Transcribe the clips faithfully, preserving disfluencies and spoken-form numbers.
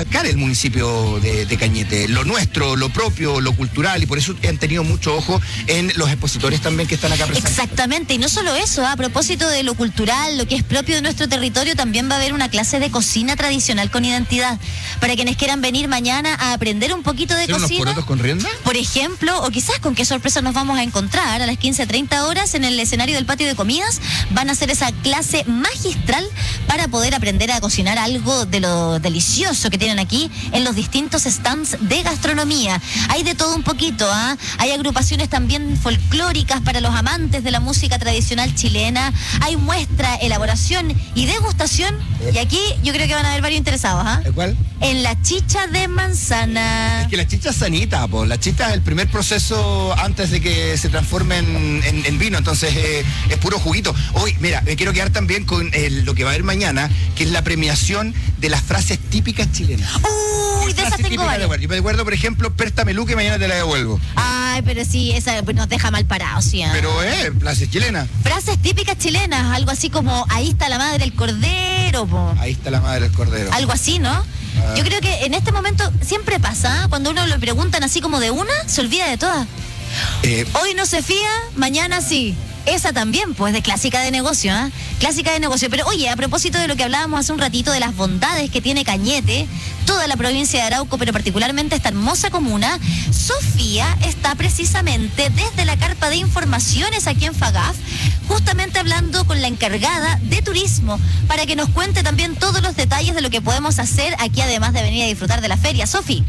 recalcar el municipio de, de Cañete, lo nuestro, lo propio, lo cultural, y por eso han tenido mucho ojo en los expositores también que están acá presentes. Exactamente, y no solo eso, a propósito de lo cultural, lo que es propio de nuestro territorio, también va a haber una clase de cocina tradicional con identidad, para quienes quieran venir mañana a aprender un poquito de cocina. ¿Unos porotos con rienda? Por ejemplo, o quizás con qué sorpresa nos vamos a encontrar a las quince treinta horas en el escenario del patio de comidas. Van a hacer esa clase magistral para poder aprender a cocinar algo de lo delicioso que tienen aquí en los distintos stands de gastronomía. Hay de todo un poquito, ¿ah? ¿eh? Hay agrupaciones también folclóricas para los amantes de la música tradicional chilena. Hay muestra, elaboración y degustación. Y aquí yo creo que van a haber varios interesados, ¿ah? ¿eh? ¿Cuál? En la chicha de manzana. Es que la chicha es sanita, po. La chicha es el primer proceso antes de que se transforme en, en, en vino, entonces eh, es puro juguito. Hoy, mira, me quiero quedar también con eh, lo que va a haber mañana, que es la premiación de las frases típicas chilenas. Uy, de esas tengo varias. Yo me acuerdo, por ejemplo, préstame Luque, mañana te la devuelvo. Ay, pero sí, esa nos deja mal parados, ¿sí? ¿eh? Pero, eh, frases chilenas. Frases típicas chilenas, algo así como, ahí está la madre del cordero, po. Ahí está la madre del cordero. Algo así, ¿no? Ah. Yo creo que en este momento siempre pasa, ¿eh? Cuando uno lo preguntan así como de una, se olvida de todas. Eh, Hoy no se fía, mañana sí. Esa también, pues, de clásica de negocio, ¿eh? Clásica de negocio. Pero, oye, a propósito de lo que hablábamos hace un ratito de las bondades que tiene Cañete, toda la provincia de Arauco, pero particularmente esta hermosa comuna, Sofía está precisamente desde la carpa de informaciones aquí en FAGAF, justamente hablando con la encargada de turismo, para que nos cuente también todos los detalles de lo que podemos hacer aquí, además de venir a disfrutar de la feria. Sofi.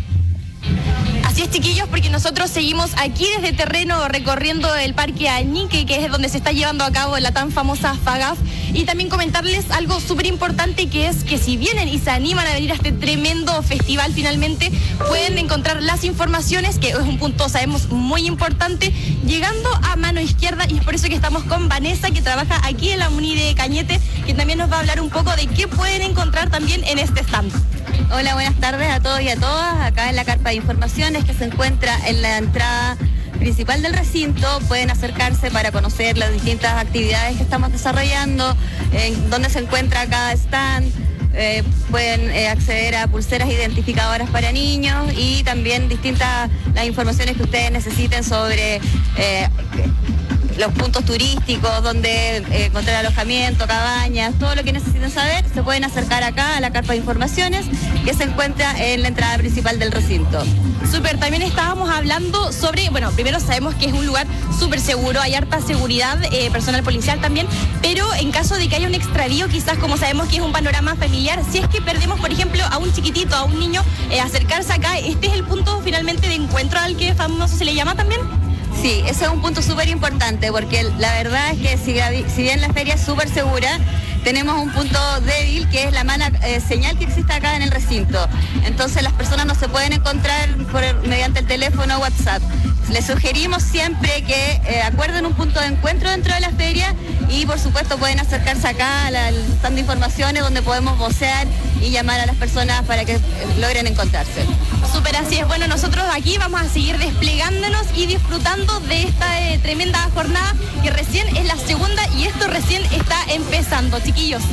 Así es, chiquillos, porque nosotros seguimos aquí desde terreno recorriendo el Parque Añique, que es donde se está llevando a cabo la tan famosa FAGAF, y también comentarles algo súper importante, que es que si vienen y se animan a venir a este tremendo festival, finalmente pueden encontrar las informaciones, que es un punto, sabemos, muy importante, llegando a mano izquierda, y es por eso que estamos con Vanessa, que trabaja aquí en la Muni de Cañete, que también nos va a hablar un poco de qué pueden encontrar también en este stand. Hola, buenas tardes a todos y a todas. Acá en la carpa de informaciones que se encuentra en la entrada principal del recinto, pueden acercarse para conocer las distintas actividades que estamos desarrollando, en dónde se encuentra cada stand. Eh, pueden eh, acceder a pulseras identificadoras para niños y también distintas las informaciones que ustedes necesiten sobre eh, los puntos turísticos, donde eh, encontrar alojamiento, cabañas, todo lo que necesiten saber, se pueden acercar acá a la carpa de informaciones que se encuentra en la entrada principal del recinto. Súper, también estábamos hablando sobre, bueno, primero sabemos que es un lugar súper seguro, hay harta seguridad, eh, personal policial también, pero en caso de que haya un extravío, quizás como sabemos que es un panorama familiar, si es que perdemos, por ejemplo, a un chiquitito, a un niño, eh, acercarse acá, este es el punto finalmente de encuentro al que famoso se le llama también. Sí, ese es un punto súper importante, porque la verdad es que si, si bien la feria es súper segura, tenemos un punto débil, que es la mala eh, señal que existe acá en el recinto. Entonces las personas no se pueden encontrar por, mediante el teléfono o WhatsApp. Les sugerimos siempre que eh, acuerden un punto de encuentro dentro de la feria, y por supuesto pueden acercarse acá al stand de informaciones, donde podemos vocear y llamar a las personas para que eh, logren encontrarse. Súper, así es. Bueno, nosotros aquí vamos a seguir desplegándonos y disfrutando de esta eh, tremenda jornada, que recién es la segunda y esto recién está empezando, chiquillos.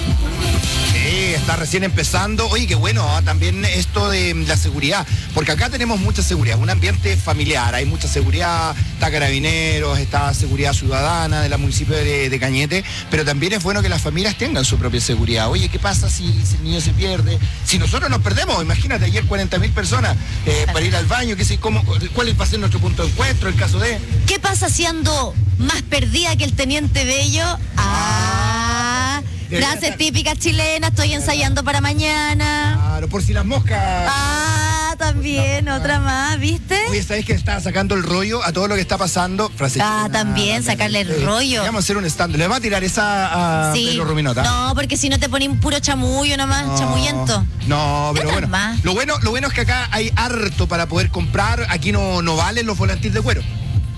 Sí, está recién empezando. Oye, qué bueno, ¿eh? También esto de la seguridad, porque acá tenemos mucha seguridad, un ambiente familiar, hay mucha seguridad, está Carabineros, está seguridad ciudadana de la municipio de, de Cañete, pero también es bueno que las familias tengan su propia seguridad. Oye, ¿qué pasa si, si el niño se pierde? Si nosotros nos perdemos, imagínate, ayer cuarenta mil personas eh, para ir al baño, ¿qué sé, cómo, ¿cuál va a ser nuestro punto de encuentro, el caso de...? ¿Qué pasa si ando más perdida que el Teniente Bello? Ah... Frases típicas chilenas, estoy ensayando para mañana. Claro, por si las moscas. Ah, también, ah, otra más, ¿viste? Oye, ¿sabes que está sacando el rollo a todo lo que está pasando? Frase ah, chilena, también, sacarle el sí. rollo. Vamos a hacer un stand. ¿Le va a tirar esa a sí. Pedro Ruminota? No, porque si no te ponen puro chamullo nomás, no, chamuyento. No, pero bueno, más? lo bueno. Lo bueno es que acá hay harto para poder comprar. Aquí no, no valen los volantes de cuero.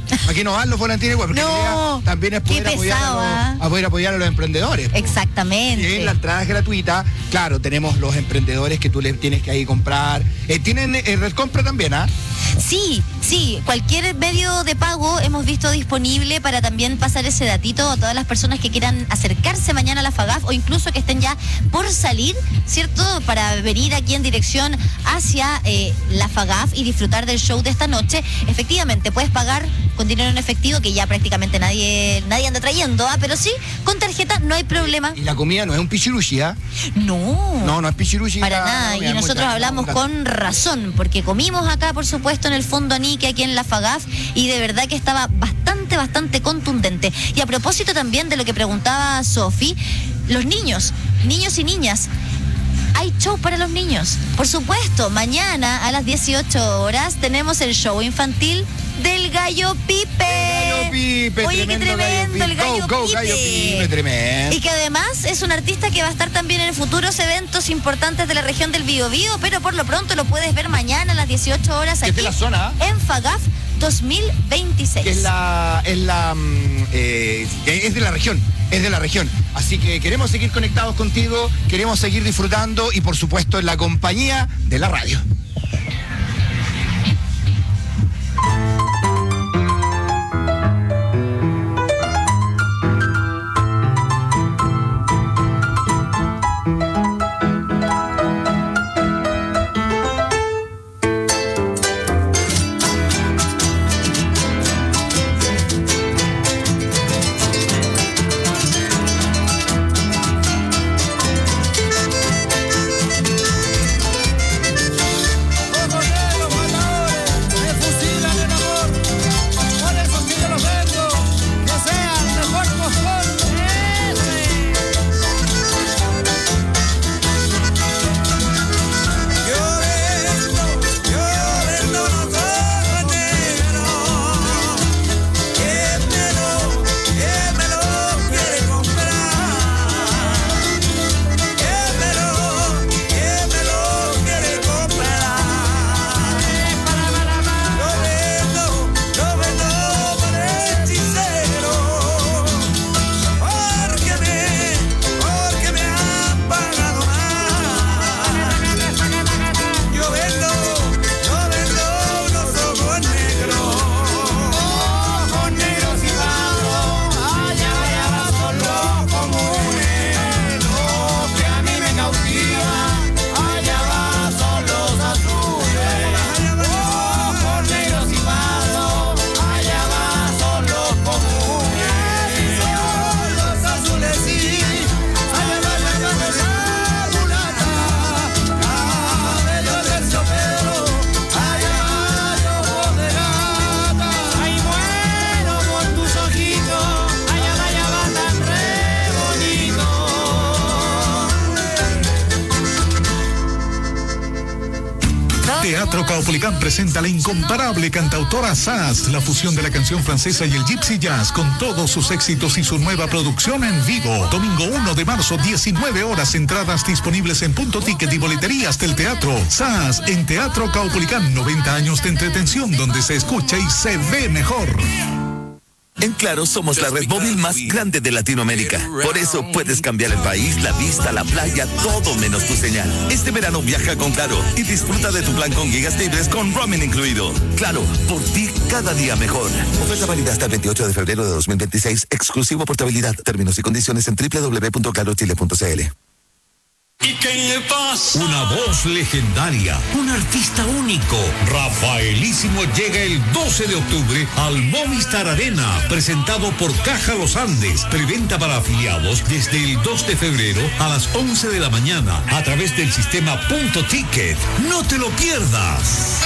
Aquí no van los volantines igual, porque no, la idea también es poder, pesado, apoyar a, los, a poder apoyar a los emprendedores. Exactamente. Y la entrada es gratuita. Claro, tenemos los emprendedores que tú les tienes que ahí comprar. Eh, ¿Tienen eh, red compra también, ah? ¿eh? Sí, sí, cualquier medio de pago hemos visto disponible para también pasar ese datito a todas las personas que quieran acercarse mañana a la FAGAF o incluso que estén ya por salir, ¿cierto? Para venir aquí en dirección hacia eh, la FAGAF y disfrutar del show de esta noche. Efectivamente, puedes pagar con dinero en efectivo, que ya prácticamente nadie nadie anda trayendo, ¿ah? Pero sí, con tarjeta no hay problema. Y la comida no es un pichiruchi, ¿ah? ¿eh? No. No, no es pichiruchi. Para nada, y nosotros hablamos con razón, porque comimos acá, por supuesto, en el Fondo Anique, aquí en la FAGAF, y de verdad que estaba bastante, bastante contundente. Y a propósito también de lo que preguntaba Sofi, los niños, niños y niñas, hay show para los niños. Por supuesto, mañana a las dieciocho horas tenemos el show infantil del Gallo Pipe. El Gallo Pipe. Oye, qué tremendo, el Gallo go, go, Pipe. Gallo Pipe, tremendo. Y que además es un artista que va a estar también en futuros eventos importantes de la región del Biobío, pero por lo pronto lo puedes ver mañana a las dieciocho horas aquí ¿Es de la zona? en FAGAF dos mil veintiséis. Que es la, es la, eh, es de la región, es de la región. Así que queremos seguir conectados contigo, queremos seguir disfrutando y por supuesto en la compañía de la radio. Teatro Caupolicán presenta a la incomparable cantautora Sass, la fusión de la canción francesa y el gypsy jazz con todos sus éxitos y su nueva producción en vivo. Domingo uno de marzo, diecinueve horas, entradas disponibles en Punto Ticket y boleterías del teatro. Sass en Teatro Caupolicán, noventa años de entretención donde se escucha y se ve mejor. En Claro somos la red móvil más grande de Latinoamérica. Por eso puedes cambiar el país, la vista, la playa, todo menos tu señal. Este verano viaja con Claro y disfruta de tu plan con gigas libres con roaming incluido. Claro, por ti cada día mejor. Oferta válida hasta el veintiocho de febrero de dos mil veintiséis. Exclusivo portabilidad. Términos y condiciones en doble u doble u doble u punto claro chile punto c l. ¿Y qué le pasa? Una voz legendaria, un artista único. Rafaelísimo llega el doce de octubre al Movistar Arena, presentado por Caja Los Andes. Preventa para afiliados desde el dos de febrero a las once de la mañana a través del sistema Punto Ticket. No te lo pierdas.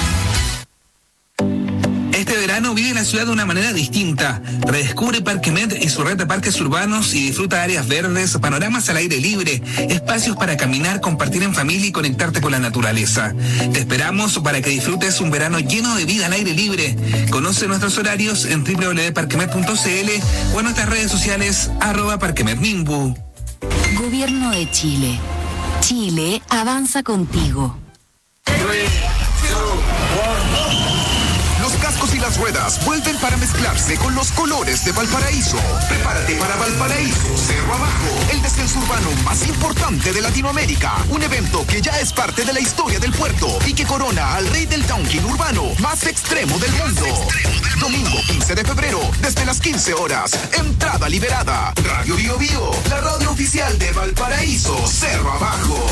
Este verano vive la ciudad de una manera distinta. Redescubre Parque Med y su red de parques urbanos y disfruta áreas verdes, panoramas al aire libre, espacios para caminar, compartir en familia y conectarte con la naturaleza. Te esperamos para que disfrutes un verano lleno de vida al aire libre. Conoce nuestros horarios en doble u doble u doble u punto parquemed punto c l o en nuestras redes sociales arroba parquemedmimbu. Gobierno de Chile. Chile avanza contigo. autos y las ruedas vuelven para mezclarse con los colores de Valparaíso. Prepárate para Valparaíso Cerro Abajo, el descenso urbano más importante de Latinoamérica. Un evento que ya es parte de la historia del puerto y que corona al rey del downhill urbano más extremo del mundo. Domingo quince de febrero, desde las quince horas. Entrada liberada. Radio Bio Bio, la radio oficial de Valparaíso Cerro Abajo.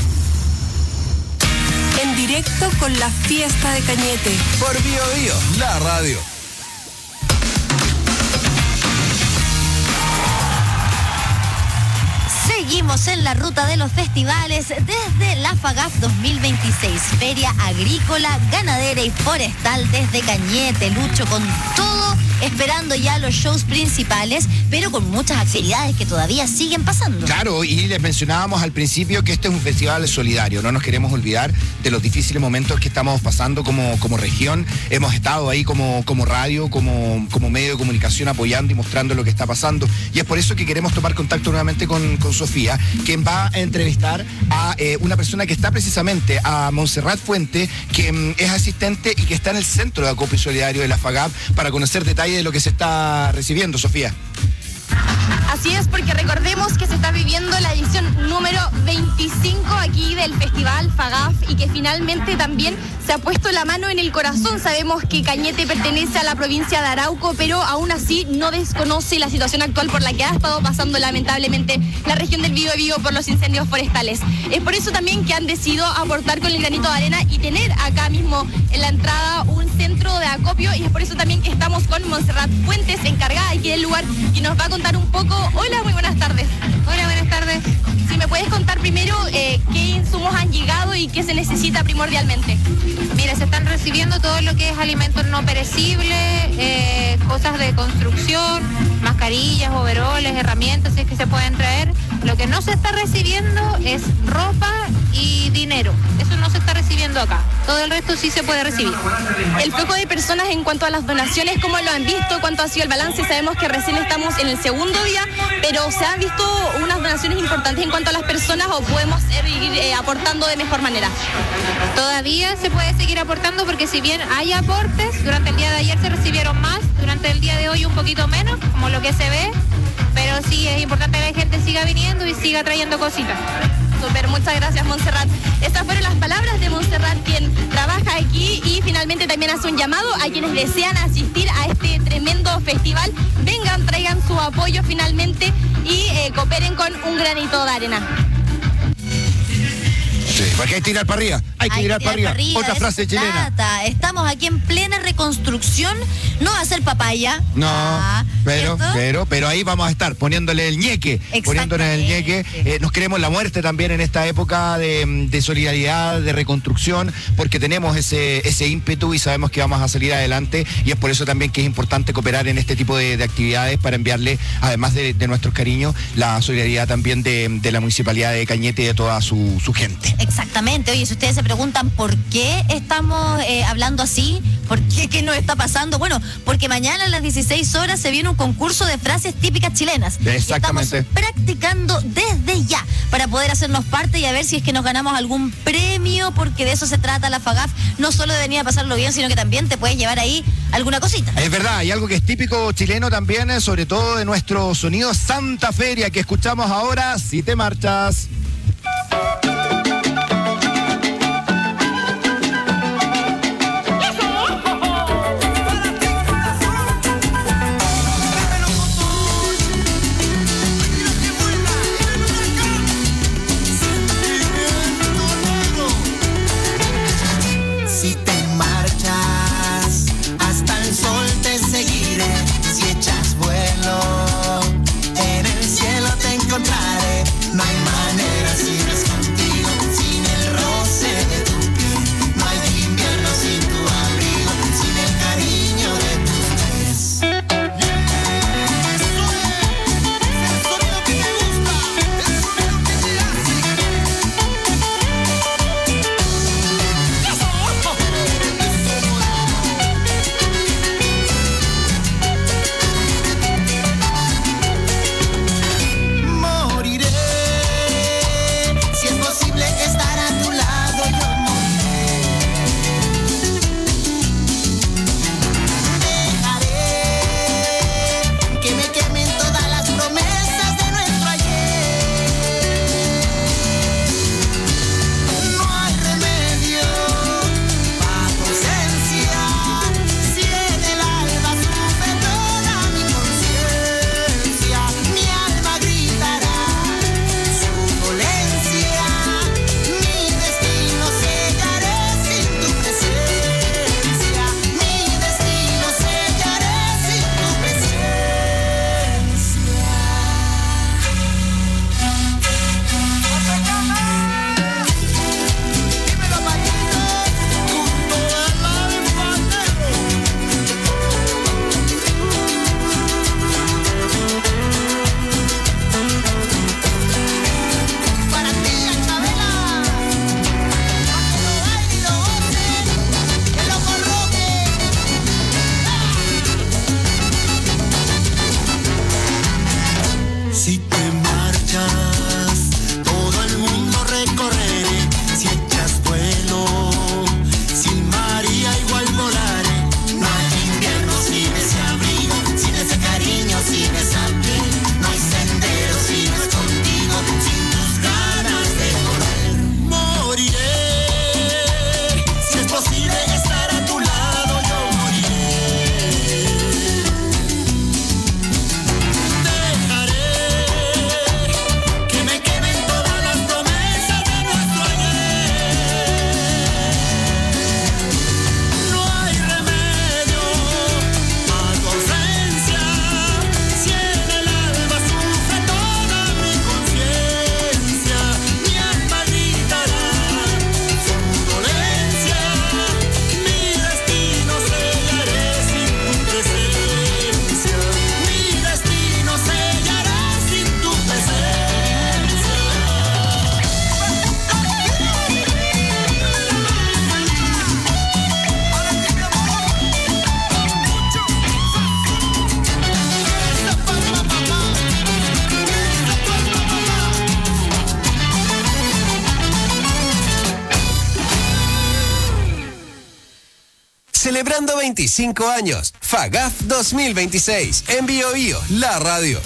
En directo con la fiesta de Cañete. Por Bio Bio, la radio. Seguimos en la ruta de los festivales desde la FAGAF dos mil veintiséis, Feria Agrícola, Ganadera y Forestal desde Cañete. Lucho con todo, esperando ya los shows principales, pero con muchas actividades que todavía siguen pasando. Claro, y les mencionábamos al principio que este es un festival solidario. No nos queremos olvidar de los difíciles momentos que estamos pasando como, como región. Hemos estado ahí como, como radio, como, como medio de comunicación apoyando y mostrando lo que está pasando. Y es por eso que queremos tomar contacto nuevamente con, con Sofía, quien va a entrevistar a eh, una persona que está precisamente, a Montserrat Fuente, que mm, es asistente y que está en el centro de acopio solidario de la FAGAF, para conocer detalles de lo que se está recibiendo, Sofía. Así es, porque recordemos que se está viviendo la edición número veinticinco aquí del Festival FAGAF y que finalmente también se ha puesto la mano en el corazón. Sabemos que Cañete pertenece a la provincia de Arauco, pero aún así no desconoce la situación actual por la que ha estado pasando lamentablemente la región del Biobío por los incendios forestales. Es por eso también que han decidido aportar con el granito de arena y tener acá mismo en la entrada un centro de acopio, y es por eso también que estamos con Montserrat Fuentes, encargada aquí del lugar, y nos va a contar un poco. Hola, muy buenas tardes. Hola, buenas tardes. Si me puedes contar primero eh, qué insumos han llegado y qué se necesita primordialmente. Mira, se están recibiendo todo lo que es alimentos no perecibles, eh, cosas de construcción, mascarillas, overoles, herramientas, si es que se pueden traer. Lo que no se está recibiendo es ropa y dinero. Eso no se está recibiendo acá. Todo el resto sí se puede recibir. El flujo de personas en cuanto a las donaciones, ¿cómo lo han visto? ¿Cuánto ha sido el balance? Sabemos que recién estamos en el segundo día, pero ¿se han visto unas donaciones importantes en cuanto a las personas o podemos seguir eh, aportando de mejor manera? Todavía se puede seguir aportando, porque si bien hay aportes, durante el día de ayer se recibieron más, durante el día de hoy un poquito menos, como lo que se ve, pero sí es importante que la gente siga viniendo y siga trayendo cositas. Súper, muchas gracias, Montserrat. Estas fueron las palabras de Montserrat, quien trabaja aquí y finalmente también hace un llamado a quienes desean asistir a este tremendo festival. Vengan, traigan su apoyo finalmente y eh, cooperen con un granito de arena. Sí, porque hay que tirar para arriba, hay que hay tirar, tirar para arriba. arriba. Otra frase chilena. Trata. Estamos aquí en plena reconstrucción, no va a ser papaya. No, ah, pero, ¿cierto? pero, pero ahí vamos a estar poniéndole el ñeque, poniéndole el ñeque. Eh, nos queremos la muerte también en esta época de, de solidaridad, de reconstrucción, porque tenemos ese, ese ímpetu y sabemos que vamos a salir adelante, y es por eso también que es importante cooperar en este tipo de, de actividades para enviarle, además de, de nuestros cariños, la solidaridad también de, de la Municipalidad de Cañete y de toda su, su gente. Exactamente. Oye, si ustedes se preguntan por qué estamos eh, hablando así, por qué, qué nos está pasando, bueno, porque mañana a las dieciséis horas se viene un concurso de frases típicas chilenas. Exactamente. Estamos practicando desde ya para poder hacernos parte y a ver si es que nos ganamos algún premio, porque de eso se trata la FAGAF, no solo de venir a pasarlo bien, sino que también te puedes llevar ahí alguna cosita. Es verdad, y algo que es típico chileno también, sobre todo de nuestro sonido Santa Feria, que escuchamos ahora, Si te marchas. No hay manera. Celebrando veinticinco años. FAGAF dos mil veintiséis. En Bio Bio, la radio.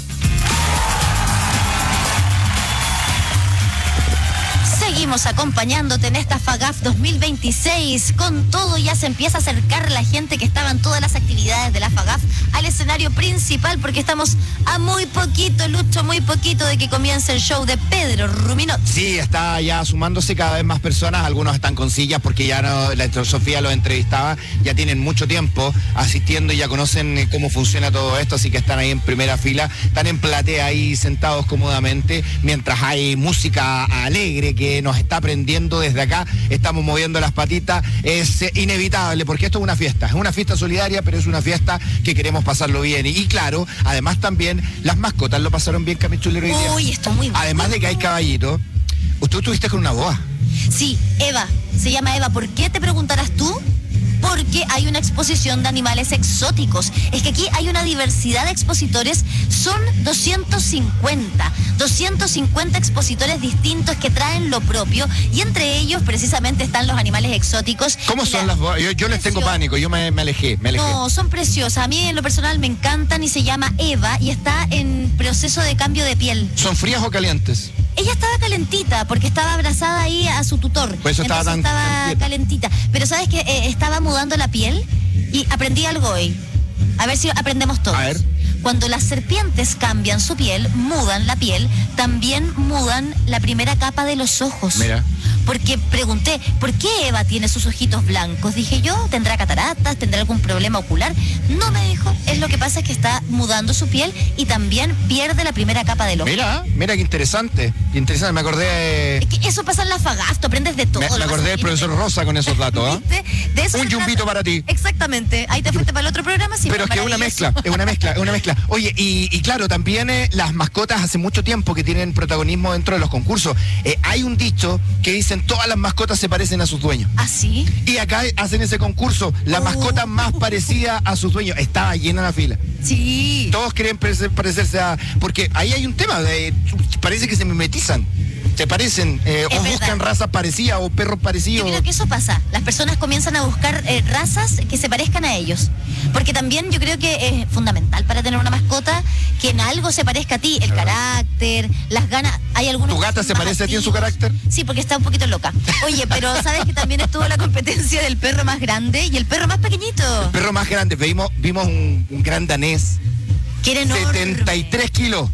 Seguimos acompañándote en esta FAGAF dos mil veintiséis. Con todo, ya se empieza a acercar la gente que estaba en todas las actividades de la FAGAF al escenario principal, porque estamos a muy poquito, Lucho, muy poquito de que comience el show de Pedro Ruminot. Sí, está ya sumándose cada vez más personas. Algunos están con sillas porque ya no, la Sofía los entrevistaba, ya tienen mucho tiempo asistiendo y ya conocen cómo funciona todo esto, así que están ahí en primera fila, están en platea ahí sentados cómodamente, mientras hay música alegre que nos está prendiendo desde acá, estamos moviendo las patitas. Es eh, inevitable, porque esto es una fiesta, es una fiesta solidaria, pero es una fiesta que queremos pasarlo bien. Y, y claro, además también las mascotas lo pasaron bien, Camichulero, hoy día. Uy, esto es muy bueno. Además de que hay caballito, usted estuviste con una boa. Sí, Eva, se llama Eva. ¿Por qué te preguntarás tú? Porque hay una exposición de animales exóticos. Es que aquí hay una diversidad de expositores, son doscientos cincuenta, doscientos cincuenta expositores distintos que traen lo propio, y entre ellos precisamente están los animales exóticos. ¿Cómo son las boas? Yo, yo les tengo pánico, yo me, me alejé, me alejé. No, son preciosas. A mí en lo personal me encantan y se llama Eva y está en proceso de cambio de piel. ¿Son frías o calientes? Ella estaba calentita porque estaba abrazada ahí a su tutor. Pues eso estaba tan estaba tan calentita. Pero ¿sabes qué? Eh, estaba mudando la piel y aprendí algo hoy. A ver si aprendemos todos. A ver. Cuando las serpientes cambian su piel, mudan la piel, también mudan la primera capa de los ojos. Mira. Porque pregunté, ¿por qué Eva tiene sus ojitos blancos? Dije yo, ¿tendrá cataratas? ¿Tendrá algún problema ocular? No, me dijo, es lo que pasa es que está mudando su piel y también pierde la primera capa del ojo. Mira, mira qué interesante. Qué interesante, me acordé... Es que eso pasa en la FAGAF, tú aprendes de todo. Me, me acordé del profesor Rosa con esos datos, ¿eh? De eso un yumbito para ti. Exactamente, ahí te fuiste para el otro programa. Sí, pero es que es una mezcla, es una mezcla, es una mezcla. Oye, y, y claro, también eh, las mascotas hace mucho tiempo que tienen protagonismo dentro de los concursos. Eh, hay un dicho que dicen, todas las mascotas se parecen a sus dueños. ¿Ah, sí? Y acá hacen ese concurso, la oh. mascota más parecida a sus dueños. Estaba llena la fila. Sí. Todos quieren parecerse a... Porque ahí hay un tema, de, parece que se mimetizan. Se parecen, eh, o verdad. buscan razas parecidas o perros parecidos. Yo creo que eso pasa. Las personas comienzan a buscar eh, razas que se parezcan a ellos. Porque también yo creo que es fundamental para tener una mascota que en algo se parezca a ti. El carácter, las ganas. Hay algunos. ¿Tu gata se parece activos. a ti en su carácter? Sí, porque está un poquito loca. Oye, pero ¿sabes que también estuvo la competencia del perro más grande y el perro más pequeñito? El perro más grande. Vimos, vimos un, un gran danés. Que era enorme. setenta y tres kilos.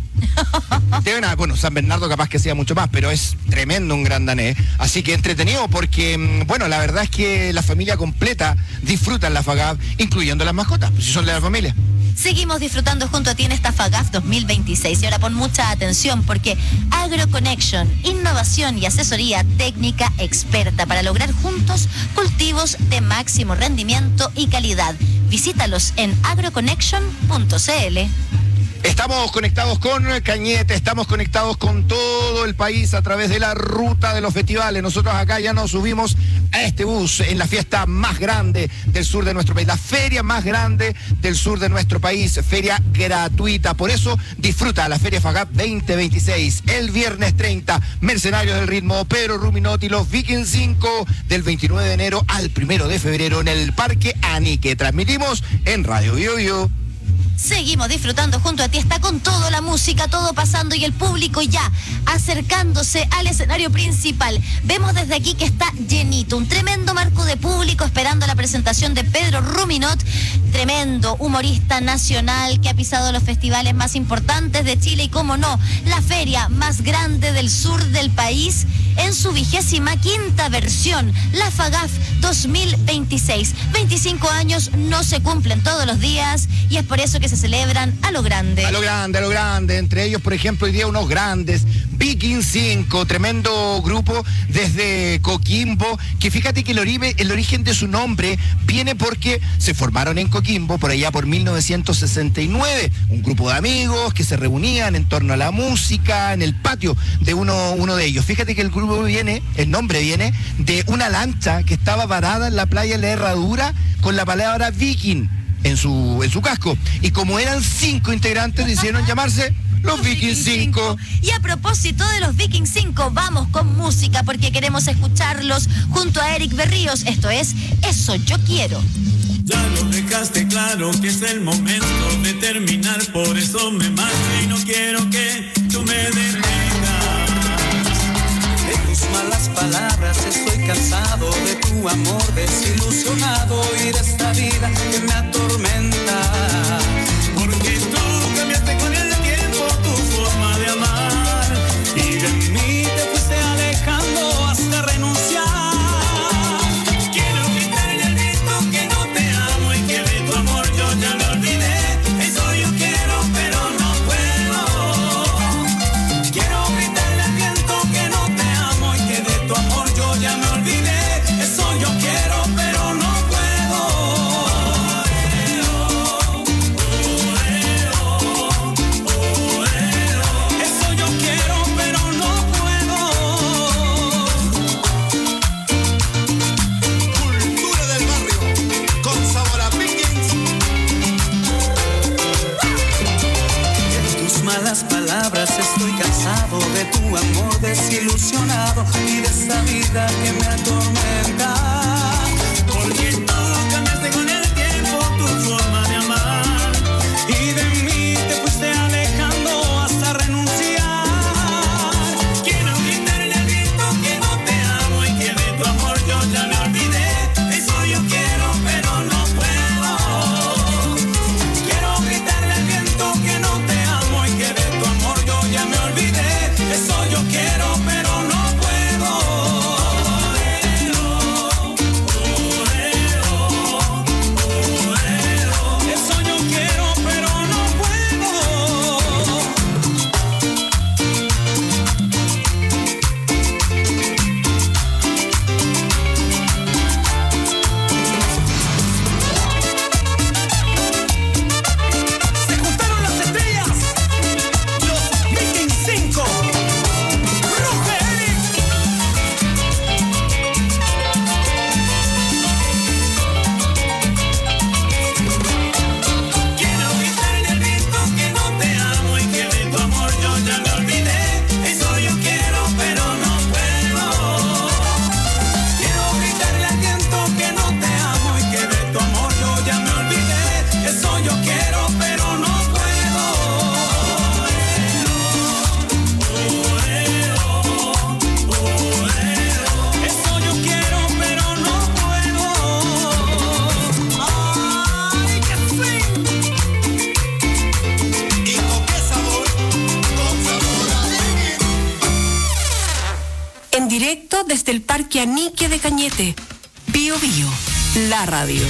Una, bueno, San Bernardo capaz que sea mucho más, pero es tremendo un gran danés. Así que entretenido porque, bueno, la verdad es que la familia completa disfruta en la FAGAF, incluyendo las mascotas, pues si son de la familia. Seguimos disfrutando junto a ti en esta FAGAF dos mil veintiséis y ahora pon mucha atención porque AgroConnection, innovación y asesoría técnica experta para lograr juntos cultivos de máximo rendimiento y calidad. Visítalos en agroconnection punto c l. Estamos conectados con Cañete, estamos conectados con todo el país a través de la ruta de los festivales. Nosotros acá ya nos subimos a este bus en la fiesta más grande del sur de nuestro país, la feria más grande del sur de nuestro país, feria gratuita. Por eso disfruta la Feria FAGAF veinte veintiséis, el viernes treinta, Mercenarios del Ritmo, Pedro Ruminot y los Vikings cinco, del veintinueve de enero al primero de febrero en el Parque Anique. Transmitimos en Radio Bio Bio. Seguimos disfrutando junto a ti, está con todo, la música, todo pasando y el público ya acercándose al escenario principal. Vemos desde aquí que está llenito, un tremendo marco de público esperando la presentación de Pedro Ruminot, tremendo humorista nacional que ha pisado los festivales más importantes de Chile y, cómo no, la feria más grande del sur del país en su vigésima quinta versión, la FAGAF dos mil veintiséis. veinticinco años no se cumplen todos los días y es por eso que se celebran a lo grande. A lo grande, a lo grande. Entre ellos, por ejemplo, hoy día unos grandes, Vikings cinco, tremendo grupo desde Coquimbo, que fíjate que el, oribe, el origen de su nombre viene porque se formaron en Coquimbo por allá por mil novecientos sesenta y nueve. Un grupo de amigos que se reunían en torno a la música en el patio de uno, uno de ellos. Fíjate que el grupo viene, el nombre viene de una lancha que estaba varada en la playa de la Herradura con la palabra viking en su, en su casco. Y como eran cinco integrantes, decidieron llamarse los Vikings cinco. Y a propósito de los Vikings cinco, vamos con música porque queremos escucharlos junto a Eric Berríos. Esto es Eso Yo Quiero. Ya lo dejaste claro que es el momento de terminar, por eso me marcho y no quiero que tú me detengas. De tus malas palabras estoy cansado, de tu amor desilusionado y de esta vida que me atormenta. Porque tú cambiaste con el tiempo tu forma de amar y de mí te fuiste alejando hasta renunciar. Quiero gritarle al viento que no te amo y que de tu amor yo ya me olvidé. Eso yo quiero pero no puedo. Quiero gritarle al viento que no te amo y que de tu amor yo ya me olvidé. Eso yo quiero pero no puedo. Eso yo quiero pero no puedo. Cultura del barrio, con sabor a Pickens. De tus malas palabras estoy cansado, de tu amor desilusionado y de esta vida que me atormenta. Porque tú cambiaste con el tiempo tu forma de amar y de mí te fuiste alejando hasta renunciar. Quiero gritarle al viento que no te amo y que de tu amor yo ya me olvidé. Eso yo quiero pero no puedo. Quiero gritarle al viento que no te amo y que de tu amor yo ya me olvidé. Eso yo quiero pero no puedo. Eso yo quiero pero no puedo. Se juntaron las estrellas, los Vikings cinco. Quiero gritarle al viento que no te amo y que de tu amor yo ya me olvidé. Eso yo quiero pero no puedo. Quiero gritarle al viento que no te amo y que de tu amor yo ya me olvidé. Eso yo quiero pero no puedo. Eso yo quiero pero no puedo. Ay, que sí. ¿Y con qué sabor? Con sabor a Pickens. En directo desde el Parque Anique de Cañete. Bio Bio, la radio.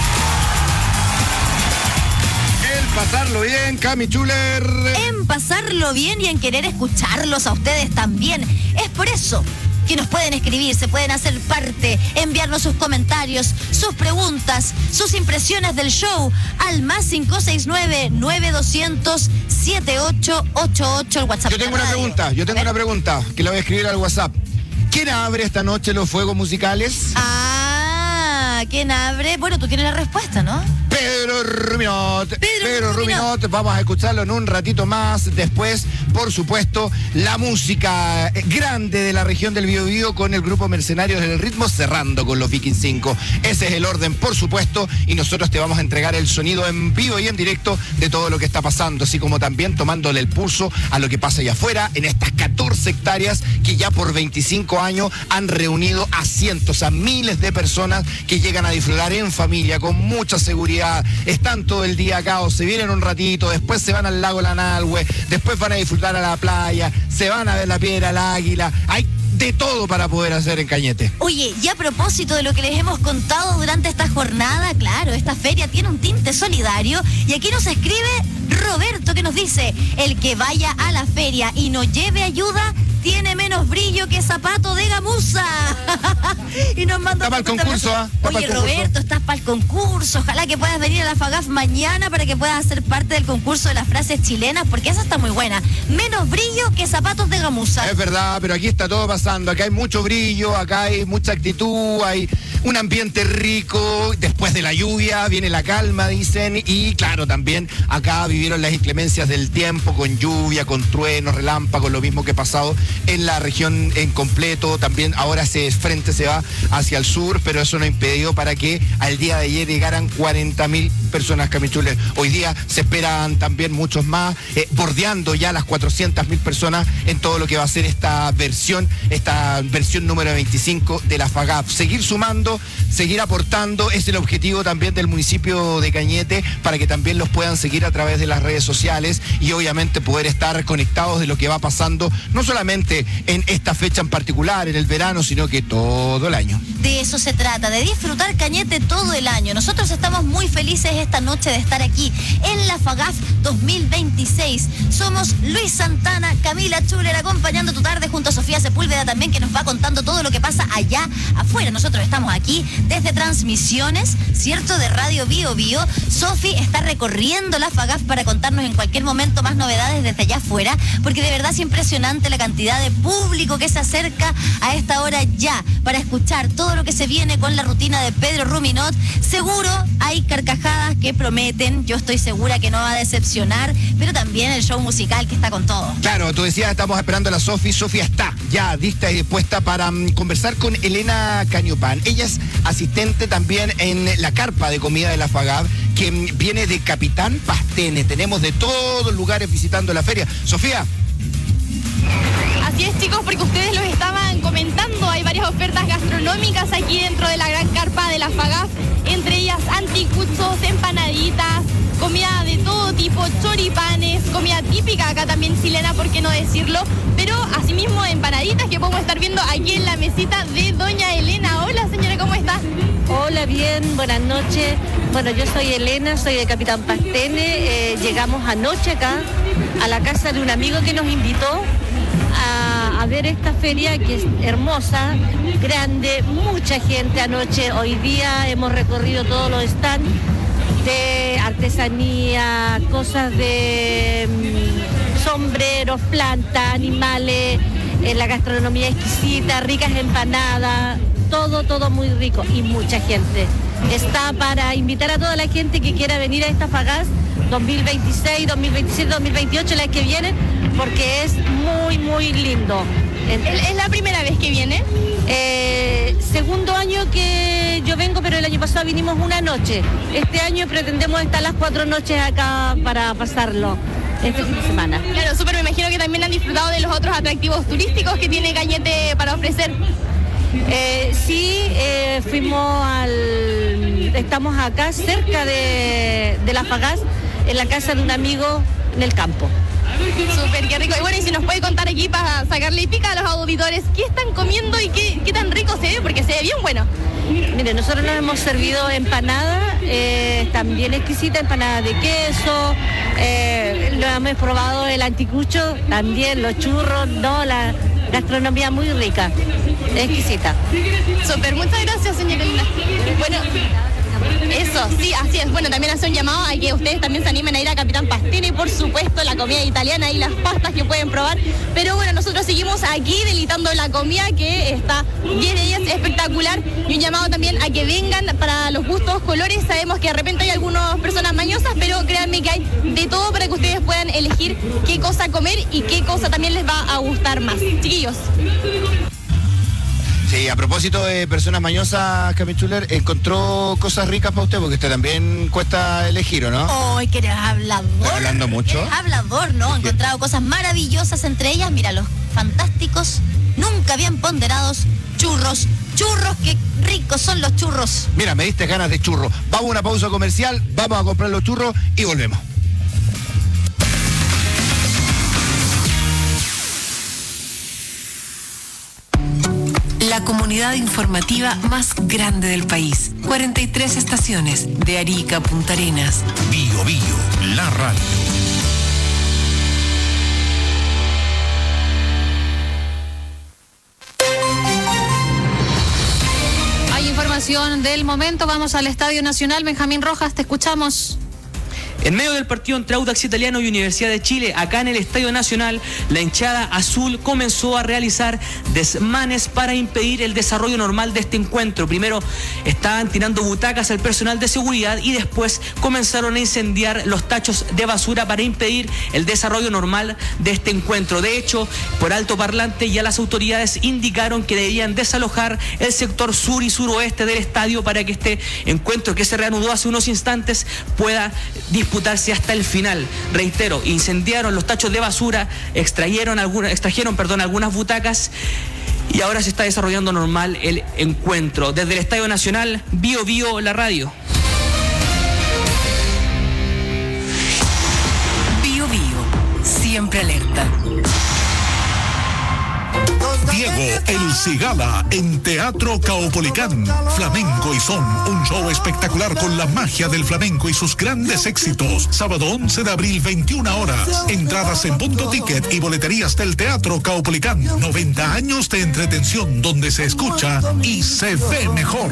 El pasarlo bien, Cami Chuler. En pasarlo bien y en querer escucharlos a ustedes también. Es por eso que nos pueden escribir, se pueden hacer parte, enviarnos sus comentarios, sus preguntas, sus impresiones del show al más cinco seis nueve, nueve dos cero cero, siete ocho ocho ocho el WhatsApp. Yo tengo de la una radio. pregunta, yo tengo A ver. una pregunta que la voy a escribir al WhatsApp. ¿Quién abre esta noche los fuegos musicales? Ah, ¿quién abre? Bueno, tú tienes la respuesta, ¿no? Pedro Ruminot. Pedro Pedro Ruminot. Ruminot, vamos a escucharlo en un ratito más. Después, por supuesto, la música eh, grande de la región del Biobío con el grupo Mercenarios del Ritmo, cerrando con los Vikings cinco. Ese es el orden, por supuesto, y nosotros te vamos a entregar el sonido en vivo y en directo de todo lo que está pasando, así como también tomándole el pulso a lo que pasa allá afuera, en estas catorce hectáreas que ya por veinticinco años han reunido a cientos, a miles de personas que llegan a disfrutar en familia, con mucha seguridad. Están todo el día acá o se vienen un ratito, después se van al lago Lanalhue, después van a disfrutar a la playa, se van a ver la piedra, el águila. Hay de todo para poder hacer en Cañete. Oye, y a propósito de lo que les hemos contado durante esta jornada, claro, esta feria tiene un tinte solidario y aquí nos escribe Roberto que nos dice, el que vaya a la feria y no lleve ayuda tiene menos brillo que zapato de gamuza. Y nos manda. Está para el concurso, ¿ah? Está Oye, para el concurso. Roberto, estás para el concurso. Ojalá que puedas venir a la FAGAF mañana para que puedas ser parte del concurso de las frases chilenas, porque esa está muy buena. Menos brillo que zapatos de gamuza. Es verdad, pero aquí está todo pasando. Acá hay mucho brillo, acá hay mucha actitud, hay Un ambiente rico, después de la lluvia viene la calma, dicen, y claro, también acá vivieron las inclemencias del tiempo, con lluvia, con truenos, relámpagos, lo mismo que ha pasado en la región en completo. También ahora ese frente se va hacia el sur, pero eso no ha impedido para que al día de ayer llegaran cuarenta mil personas, Camichuler. Hoy día se esperan también muchos más, eh, bordeando ya las cuatrocientas mil personas en todo lo que va a ser esta versión, esta versión número veinticinco de la FAGAF. Seguir sumando, seguir aportando, es el objetivo también del municipio de Cañete, para que también los puedan seguir a través de las redes sociales y obviamente poder estar conectados de lo que va pasando, no solamente en esta fecha en particular, en el verano, sino que todo el año. De eso se trata, de disfrutar Cañete todo el año. Nosotros estamos muy felices esta noche de estar aquí en la FAGAF dos mil veintiséis. Somos Luis Santana, Camila Chuler, acompañando tu tarde junto a Sofía Sepúlveda también, que nos va contando todo lo que pasa allá afuera. Nosotros estamos aquí desde Transmisiones, ¿cierto? De Radio Bio Bio. Sofi está recorriendo la FAGAF para contarnos en cualquier momento más novedades desde allá afuera, porque de verdad es impresionante la cantidad de público que se acerca a esta hora ya para escuchar todo lo que se viene con la rutina de Pedro Ruminot. Seguro hay carcajadas que prometen, yo estoy segura que no va a decepcionar, pero también el show musical que está con todo. Claro, tú decías, estamos esperando a la Sofi. Sofía está ya lista y dispuesta para um, conversar con Elena Cañopán. Ella es asistente también en la carpa de comida de la FAGAF, que um, viene de Capitán Pastene. Tenemos de todos los lugares visitando la feria. Sofía. Así es, chicos, porque ustedes los estaban comentando, hay varias ofertas gastronómicas aquí dentro de la gran carpa de la FAGAF, entre ellas anticuchos, empanaditas, comida de todo tipo, choripanes, comida típica acá también chilena, por qué no decirlo, pero asimismo empanaditas que podemos estar viendo aquí en la mesita de doña Elena. Hola, señora, ¿cómo está? Hola, bien, buenas noches. Bueno, yo soy Elena, soy de Capitán Pastene. Eh, llegamos anoche acá a la casa de un amigo que nos invitó a, a ver esta feria, que es hermosa, grande, mucha gente anoche. Hoy día hemos recorrido todos los stands de artesanía, cosas de mm, sombreros, plantas, animales, eh, la gastronomía exquisita, ricas empanadas, todo, todo muy rico y mucha gente. Está para invitar a toda la gente que quiera venir a esta FAGAF dos mil veintiséis, dos mil veintisiete, dos mil veintiocho, las que vienen, porque es muy, muy lindo. ¿Es la primera vez que viene? Eh, segundo año que yo vengo, pero el año pasado vinimos una noche. Este año pretendemos estar las cuatro noches acá para pasarlo este fin de semana. Claro, súper, me imagino que también han disfrutado de los otros atractivos turísticos que tiene Cañete para ofrecer. Eh, sí, eh, fuimos al... Estamos acá cerca de, de la FAGAF, en la casa de un amigo en el campo. Súper, qué rico. Y bueno, y si nos puede contar aquí para sacarle pica a los auditores, ¿qué están comiendo y qué, qué tan rico se ve? Porque se ve bien bueno. Mire, nosotros nos hemos servido empanada, eh, también exquisita, empanada de queso, eh, lo hemos probado el anticucho, también los churros, no, la gastronomía muy rica, exquisita. Súper, muchas gracias, señora Elena. Bueno, eso, sí, así es. Bueno, también hace un llamado a que ustedes también se animen a ir a Capitán Pastene, por supuesto, la comida italiana y las pastas que pueden probar. Pero bueno, nosotros seguimos aquí delitando la comida, que está bien, ella es espectacular. Y un llamado también a que vengan para los gustos, colores. Sabemos que de repente hay algunas personas mañosas, pero créanme que hay de todo para que ustedes puedan elegir qué cosa comer y qué cosa también les va a gustar más. Chiquillos. Sí, a propósito de personas mañosas, Camichuler, ¿encontró cosas ricas para usted? Porque usted también cuesta elegir, ¿o no? ¡Ay, que eres hablador! ¿Estás hablando mucho? Eres hablador, ¿no? He encontrado cosas maravillosas, entre ellas, mira, los fantásticos, nunca bien ponderados churros. Churros, qué ricos son los churros. Mira, me diste ganas de churros. Vamos a una pausa comercial, vamos a comprar los churros y volvemos. La comunidad informativa más grande del país. cuarenta y tres estaciones, de Arica a Punta Arenas. Bio Bio, la radio. Hay información del momento, vamos al Estadio Nacional. Benjamín Rojas, te escuchamos. En medio del partido entre Audax Italiano y Universidad de Chile, acá en el Estadio Nacional, la hinchada azul comenzó a realizar desmanes para impedir el desarrollo normal de este encuentro. Primero estaban tirando butacas al personal de seguridad y después comenzaron a incendiar los tachos de basura para impedir el desarrollo normal de este encuentro. De hecho, por altoparlante ya las autoridades indicaron que debían desalojar el sector sur y suroeste del estadio para que este encuentro, que se reanudó hace unos instantes, pueda disputarse disputarse hasta el final. Reitero, incendiaron los tachos de basura, extrajeron, alguna, extrajeron perdón, algunas butacas y ahora se está desarrollando normal el encuentro. Desde el Estadio Nacional, Bio Bio, la radio. Bio Bio, siempre alerta. Diego El Cigala en Teatro Caupolicán. Flamenco y Son, un show espectacular con la magia del flamenco y sus grandes éxitos. Sábado once de abril, veintiuna horas. Entradas en Punto Ticket y boleterías del Teatro Caupolicán. noventa años de entretención donde se escucha y se ve mejor.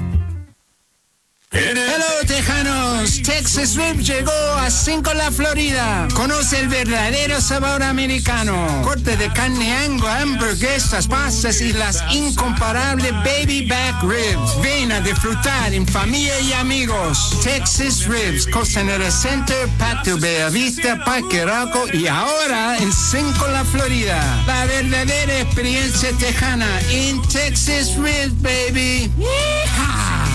Hello, tejanos. Texas Rib llegó a Cinco La Florida. Conoce el verdadero sabor americano. Corte de carne Angus, hamburguesas, pastas y las incomparables Baby Back Ribs. Ven a disfrutar en familia y amigos. Texas Ribs, Costanera Center, Patio Bellavista, Parque Arauco y ahora en Cinco La Florida. La verdadera experiencia tejana en Texas Ribs, baby. ¡Yeehaw!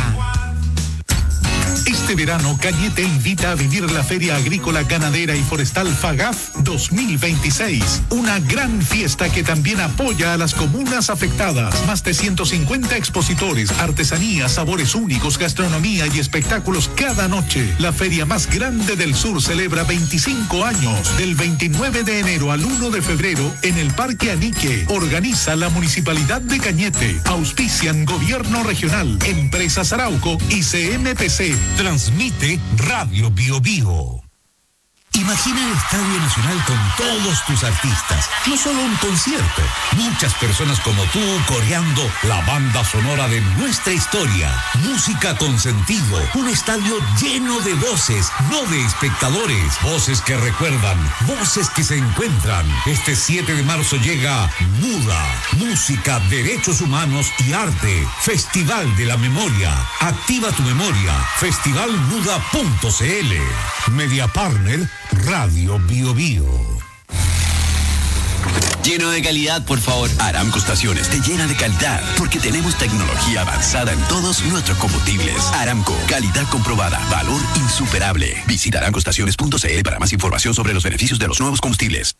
Este verano, Cañete invita a vivir la Feria Agrícola, Ganadera y Forestal FAGAF dos mil veintiséis. Una gran fiesta que también apoya a las comunas afectadas. Más de ciento cincuenta expositores, artesanías, sabores únicos, gastronomía y espectáculos cada noche. La feria más grande del sur celebra veinticinco años. Del veintinueve de enero al uno de febrero en el Parque Anique. Organiza la Municipalidad de Cañete. Auspician Gobierno Regional, Empresas Arauco y C M P C. Transmite Radio Bio Bio. Imagina el Estadio Nacional con todos tus artistas, no solo un concierto, muchas personas como tú coreando la banda sonora de nuestra historia, música con sentido, un estadio lleno de voces, no de espectadores, voces que recuerdan, voces que se encuentran. Este siete de marzo llega Muda, música, derechos humanos y arte, Festival de la Memoria. Activa tu memoria, festival muda punto c l. Media Partner Radio Bio Bio. Lleno de calidad, por favor. Aramco Estaciones te llena de calidad porque tenemos tecnología avanzada en todos nuestros combustibles. Aramco, calidad comprobada, valor insuperable. Visita aramco estaciones punto c l para más información sobre los beneficios de los nuevos combustibles.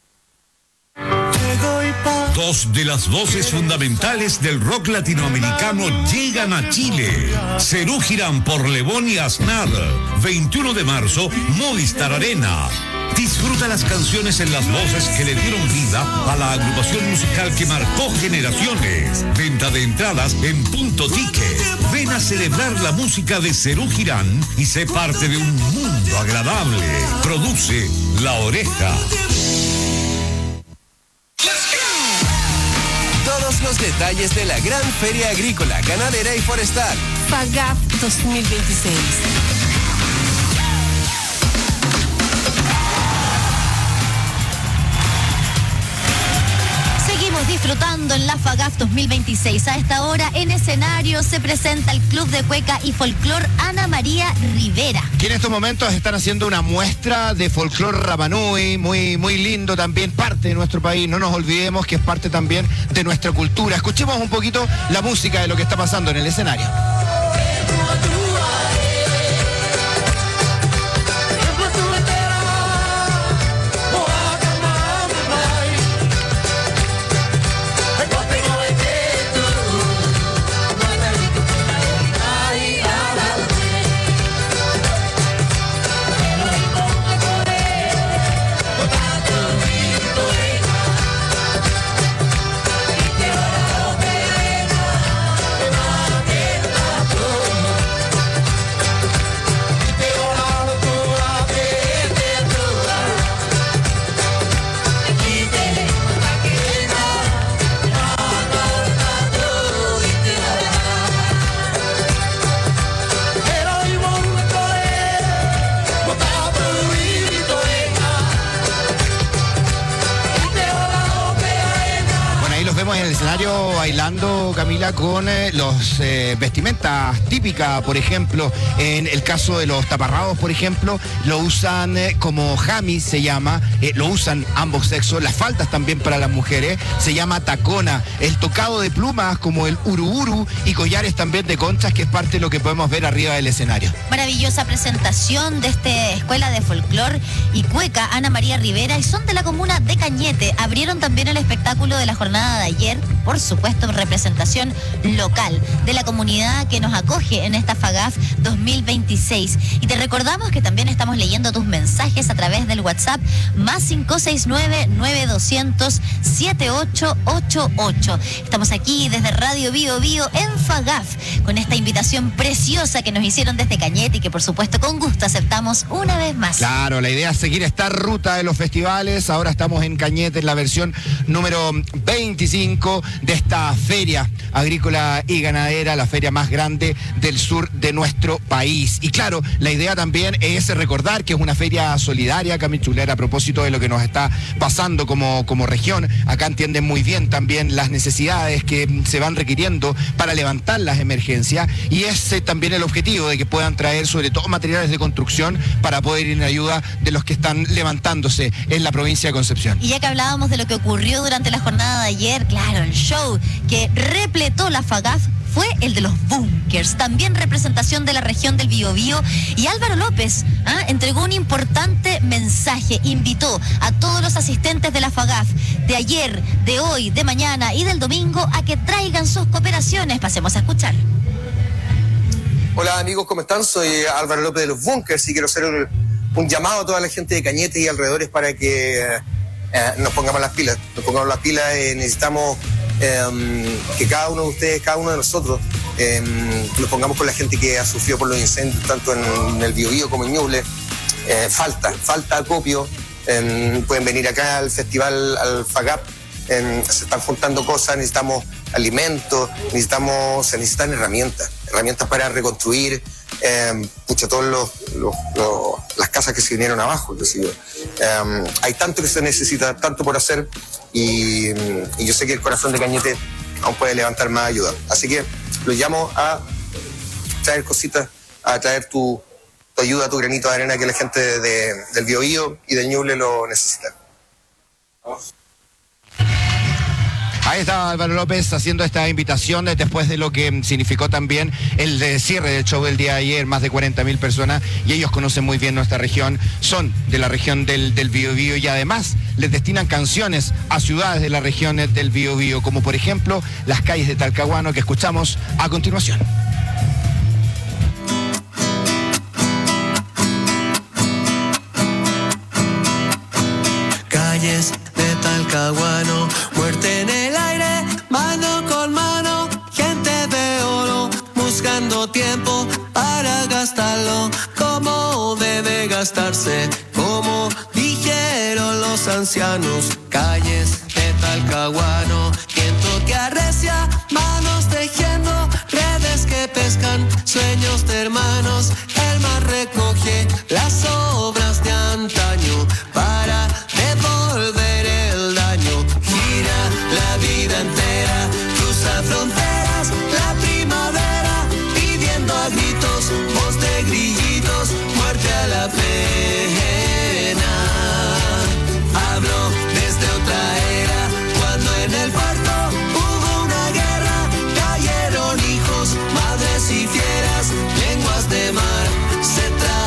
Dos de las voces fundamentales del rock latinoamericano llegan a Chile. Serú Girán por Lebón y Aznar. veintiuno de marzo, Movistar Arena. Disfruta las canciones en las voces que le dieron vida a la agrupación musical que marcó generaciones. Venta de entradas en Punto Ticket. Ven a celebrar la música de Serú Girán y sé parte de un mundo agradable. Produce La Oreja. Todos los detalles de la gran Feria Agrícola, Ganadera y Forestal. FAGAF dos mil veintiséis. Seguimos disfrutando en la FAGAF dos mil veintiséis. A esta hora en escenario se presenta el Club de Cueca y Folclor Ana María Rivera. Que en estos momentos están haciendo una muestra de folclor Rapanui, muy, muy lindo también, parte de nuestro país. No nos olvidemos que es parte también de nuestra cultura. Escuchemos un poquito la música de lo que está pasando en el escenario. escenario bailando, Camila, con eh, los eh, vestimentas típicas, por ejemplo, en el caso de los taparrabos, por ejemplo, lo usan eh, como jamis, se llama, eh, lo usan ambos sexos, las faldas también para las mujeres, se llama tacona, el tocado de plumas como el uruburu y collares también de conchas, que es parte de lo que podemos ver arriba del escenario. Maravillosa presentación de esta escuela de folclor y cueca, Ana María Rivera, y son de la comuna de Cañete. Abrieron también el espectáculo de la jornada de ayer, por supuesto, representación local de la comunidad que nos acoge en esta FAGAF dos mil veintiséis. Y te recordamos que también estamos leyendo tus mensajes a través del WhatsApp más cinco seis nueve, nueve dos cero cero, siete ocho ocho ocho. Estamos aquí desde Radio Bio Bio en FAGAF con esta invitación preciosa que nos hicieron desde Cañete y que por supuesto con gusto aceptamos una vez más. Claro, la idea es seguir esta ruta de los festivales. Ahora estamos en Cañete en la versión número veinticinco de esta feria agrícola y ganadera, la feria más grande del sur de nuestro país. Y claro, la idea también es recordar que es una feria solidaria, Camichulera, a propósito de lo que nos está pasando como, como región. Acá entienden muy bien también las necesidades que se van requiriendo para levantar las emergencias, y ese también el objetivo de que puedan traer sobre todo materiales de construcción para poder ir en ayuda de los que están levantándose en la provincia de Concepción. Y ya que hablábamos de lo que ocurrió durante la jornada de ayer, claro, el show que repletó la FAGAF fue el de los bunkers, también representación de la región del Biobío, y Álvaro López ¿ah? entregó un importante mensaje, invitó a todos los asistentes de la FAGAF de ayer, de hoy, de mañana y del domingo a que traigan sus cooperaciones. Pasemos a escuchar. Hola amigos, ¿cómo están? Soy Álvaro López de los bunkers y quiero hacer un, un llamado a toda la gente de Cañete y alrededores para que eh, nos pongamos las pilas, nos pongamos las pilas, eh, necesitamos Eh, que cada uno de ustedes, cada uno de nosotros, eh, nos pongamos con la gente que ha sufrido por los incendios, tanto en, en el Biobío como en Ñuble. Eh, falta, falta acopio. Eh, pueden venir acá al festival, al FAGAF. Eh, se están juntando cosas, necesitamos alimentos, necesitamos, se necesitan herramientas, herramientas para reconstruir, eh, pucha, todas los, los, los, las casas que se vinieron abajo. Eh, hay tanto que se necesita, tanto por hacer, y, y yo sé que el corazón de Cañete aún puede levantar más ayuda. Así que los llamo a traer cositas, a traer tu, tu ayuda, tu granito de arena, que la gente de, de, del Biobío y del Ñuble lo necesita. Vamos. Ahí está Álvaro López haciendo esta invitación después de lo que significó también el de cierre del show del día de ayer, más de cuarenta mil personas, y ellos conocen muy bien nuestra región, son de la región del, del Biobío, y además les destinan canciones a ciudades de las regiones del Biobío, como por ejemplo las calles de Talcahuano, que escuchamos a continuación. Calles de Talcahuano, muerte en el aire, mano con mano, gente de oro, buscando tiempo para gastarlo, como debe gastarse, como dijeron los ancianos. Calles de Talcahuano, viento que arrecia, manos tejiendo, redes que pescan, sueños de hermanos, el mar recoge las obras de antaño para devolver el daño. Gira la vida entera, cruza fronteras, la primavera, pidiendo a gritos, voz de grillitos, muerte a la pena. Hablo desde otra era, cuando en el parto hubo una guerra, cayeron hijos, madres y fieras, lenguas de mar se traen.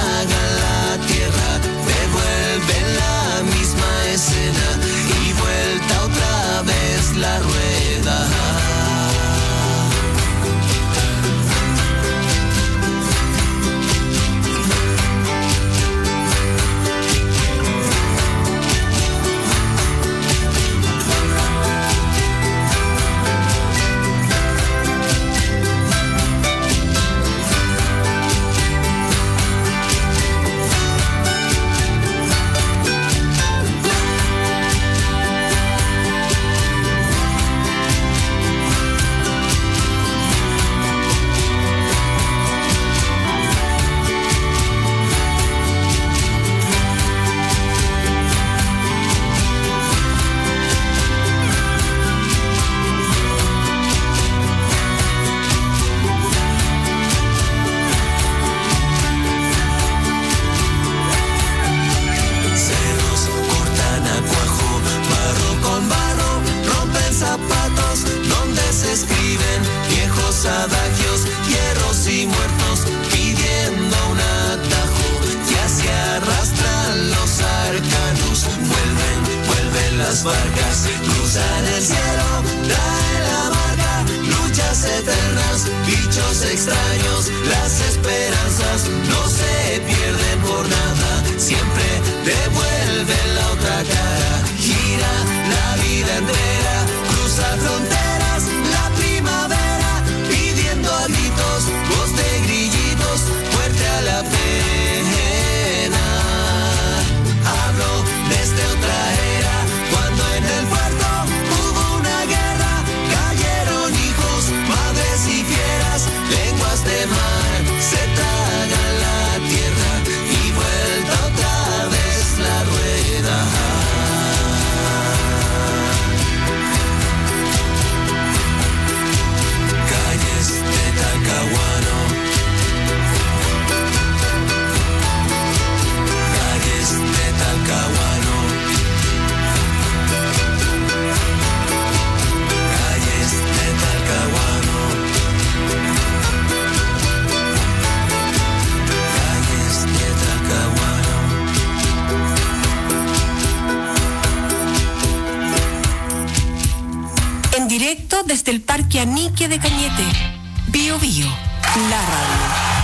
desde el Parque Anique de Cañete. Bio Bio, la radio.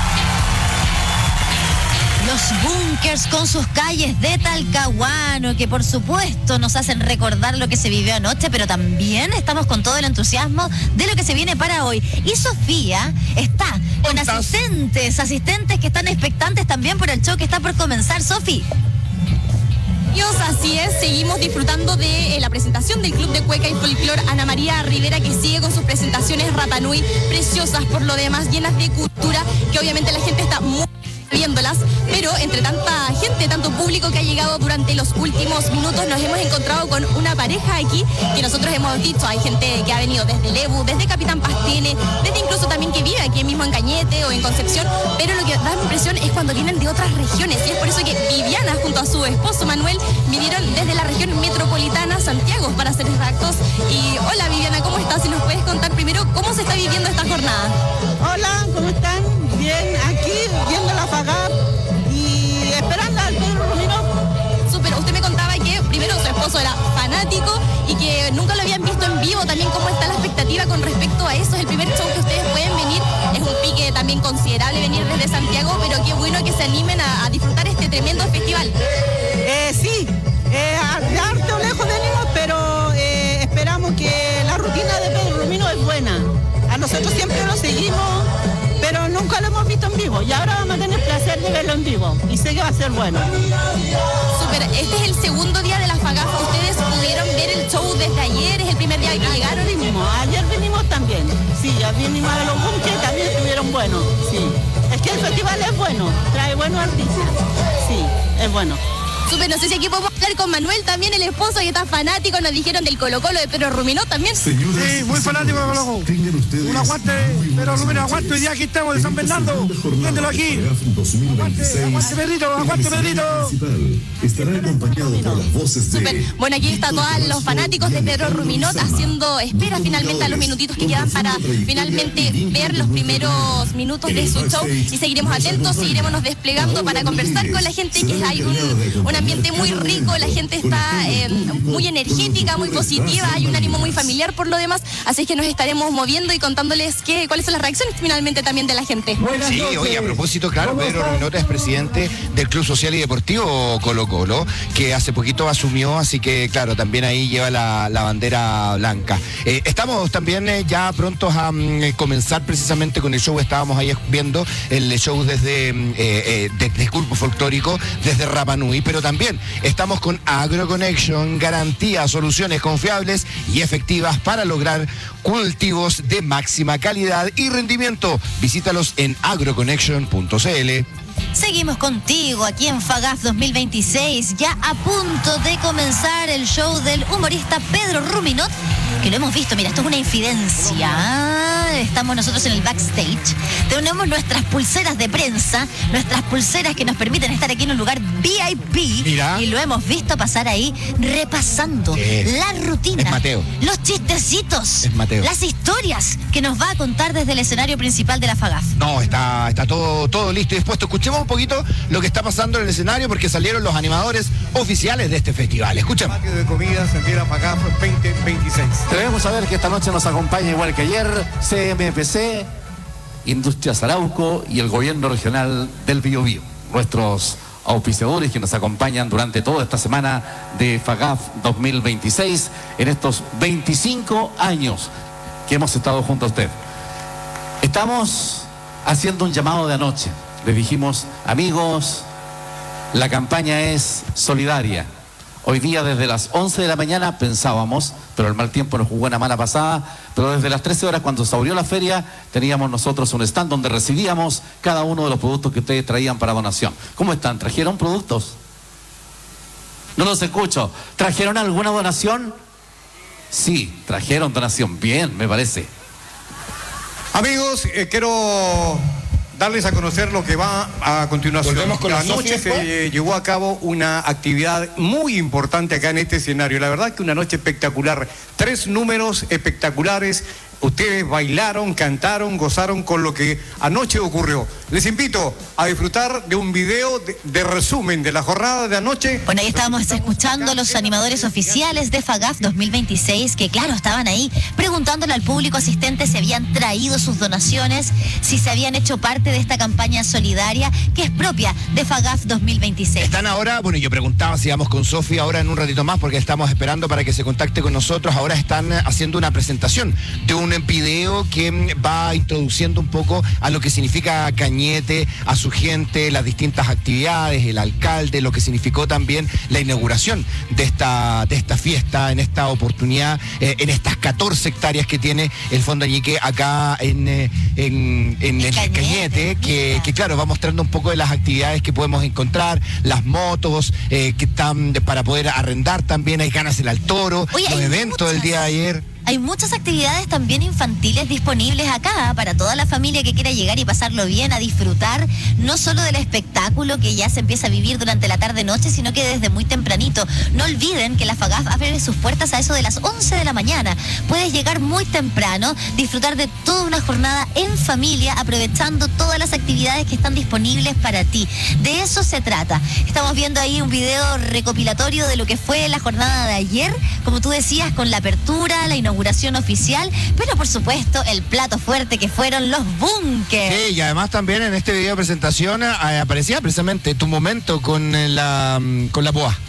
Los bunkers con sus calles de Talcahuano, que por supuesto nos hacen recordar lo que se vivió anoche, pero también estamos con todo el entusiasmo de lo que se viene para hoy. Y Sofía está con asistentes, asistentes que están expectantes también por el show que está por comenzar. Sofi. Así es, seguimos disfrutando de eh, la presentación del Club de Cueca y Folclor Ana María Rivera, que sigue con sus presentaciones Rapa Nui, preciosas por lo demás, llenas de cultura, que obviamente la gente está muy viéndolas, pero entre tanta gente, tanto público que ha llegado durante los últimos minutos, nos hemos encontrado con una pareja aquí que nosotros hemos dicho, hay gente que ha venido desde Lebu, desde Capitán Pastene, desde incluso también que vive aquí mismo en Cañete o en Concepción, pero lo que da la impresión es cuando vienen de otras regiones, y es por eso que Viviana junto a su esposo Manuel vinieron desde la región metropolitana, Santiago, para ser exactos. Y hola Viviana, ¿cómo estás? Si nos puedes contar primero cómo se está viviendo esta jornada. Hola, ¿cómo están? Bien, aquí viendo la FAGAF y esperando al Pedro Rumino. Súper, usted me contaba que primero su esposo era fanático y que nunca lo habían visto en vivo. También cómo está la expectativa con respecto a eso. Es el primer show que ustedes pueden venir. Es un pique también considerable venir desde Santiago, pero qué bueno que se animen a, a disfrutar este tremendo festival. Eh, sí, eh, de harto lejos venimos, pero eh, esperamos que la rutina de Pedro Rumino es buena. A nosotros siempre lo seguimos, pero nunca lo hemos visto en vivo, y ahora vamos a tener el placer de verlo en vivo, y sé que va a ser bueno. Súper, este es el segundo día de la FAGAF. ¿Ustedes pudieron ver el show desde ayer? ¿Es el primer día que llegaron? Vinimos, ayer vinimos también, sí, ya vinimos a los bunkers, también estuvieron buenos, sí. Es que el festival es bueno, trae buenos artistas, sí, es bueno. Súper, no sé si aquí podemos hablar con Manuel también, el esposo, que está fanático, nos dijeron del Colo Colo de Pedro Ruminó también. Señoras, sí, muy fanático de Colo Colo. Un aguante, Pedro Ruminó, aguante, hoy día aquí estamos de San Bernardo, viéndolo aquí. Aguante, aguante Pedrito, aguante Pedrito. Estará acompañado por las voces de... Súper, bueno, aquí está todos los fanáticos de Pedro Ruminot haciendo espera finalmente a los minutitos que quedan para finalmente ver los primeros minutos de su show, y seguiremos atentos, seguiremos nos desplegando para conversar con la gente, que hay un, un ambiente muy rico, la gente está eh, muy energética, muy positiva, hay un ánimo muy familiar por lo demás, así que nos estaremos moviendo y contándoles qué, cuáles son las reacciones finalmente también de la gente. Sí, oye, a propósito, claro, Pedro Ruminot es presidente del Club Social y Deportivo Colo Colo, que hace poquito asumió, así que claro, también ahí lleva la, la bandera blanca. Eh, estamos también eh, ya prontos a mm, comenzar precisamente con el show. Estábamos ahí viendo el show desde eh, eh, desde el grupo folclórico, desde Rapa Nui, pero también estamos con AgroConnection, garantía, soluciones confiables y efectivas para lograr cultivos de máxima calidad y rendimiento. Visítalos en agroconnection punto c l. Seguimos contigo aquí en FAGAF dos mil veintiséis, ya a punto de comenzar el show del humorista Pedro Ruminot, que lo hemos visto, mira, esto es una infidencia. Estamos nosotros en el backstage, tenemos nuestras pulseras de prensa, nuestras pulseras que nos permiten estar aquí en un lugar V I P, mira, y lo hemos visto pasar ahí repasando es, la rutina, es Mateo, los chistecitos, es Mateo, las historias que nos va a contar desde el escenario principal de la FAGAF. No, está, está todo, todo listo y dispuesto. Escuchemos un poquito lo que está pasando en el escenario, porque salieron los animadores oficiales de este festival. Escuchen. Patio de comidas en Tierra FAGAF veinte veintiséis. Debemos saber que esta noche nos acompaña, igual que ayer, C M F C, Industrias Arauco y el Gobierno Regional del Biobío. Nuestros auspiciadores que nos acompañan durante toda esta semana de FAGAF dos mil veintiséis, en estos veinticinco años que hemos estado junto a usted. Estamos haciendo un llamado de anoche. Les dijimos, amigos, la campaña es solidaria. Hoy día desde las once de la mañana pensábamos, pero el mal tiempo nos jugó una mala pasada, pero desde las trece horas, cuando se abrió la feria, teníamos nosotros un stand donde recibíamos cada uno de los productos que ustedes traían para donación. ¿Cómo están? ¿Trajeron productos? No los escucho. ¿Trajeron alguna donación? Sí, trajeron donación. Bien, me parece. Amigos, eh, quiero darles a conocer lo que va a continuación. Volvemos con la la noche se eh, llevó a cabo una actividad muy importante acá en este escenario. La verdad que una noche espectacular. Tres números espectaculares. Ustedes bailaron, cantaron, gozaron con lo que anoche ocurrió. Les invito a disfrutar de un video de, de resumen de la jornada de anoche. Bueno, ahí estábamos escuchando a los animadores oficiales de FAGAF dos mil veintiséis, que claro, estaban ahí preguntándole al público asistente si habían traído sus donaciones, si se habían hecho parte de esta campaña solidaria que es propia de FAGAF dos mil veintiséis. Están ahora, bueno, yo preguntaba si íbamos con Sofía ahora en un ratito más porque estamos esperando para que se contacte con nosotros. Ahora están haciendo una presentación de un video que va introduciendo un poco a lo que significa Cañete, a su gente, las distintas actividades, el alcalde, lo que significó también la inauguración de esta, de esta fiesta, en esta oportunidad, eh, en estas catorce hectáreas que tiene el Fondo Añique acá en, eh, en, en el Cañete, Cañete que, que claro, va mostrando un poco de las actividades que podemos encontrar, las motos eh, que están de, para poder arrendar también, hay Gánasela al Toro, Oye, los eventos muchas. del día de ayer. Hay muchas actividades también infantiles disponibles acá para toda la familia que quiera llegar y pasarlo bien, a disfrutar no solo del espectáculo que ya se empieza a vivir durante la tarde-noche, sino que desde muy tempranito. No olviden que la FAGAF abre sus puertas a eso de las once de la mañana. Puedes llegar muy temprano, disfrutar de toda una jornada en familia, aprovechando todas las actividades que están disponibles para ti. De eso se trata. Estamos viendo ahí un video recopilatorio de lo que fue la jornada de ayer, como tú decías, con la apertura, la inauguración oficial, pero por supuesto el plato fuerte que fueron los bunkers. Sí, y además también en este video de presentación eh, aparecía precisamente tu momento con eh, la con la boa.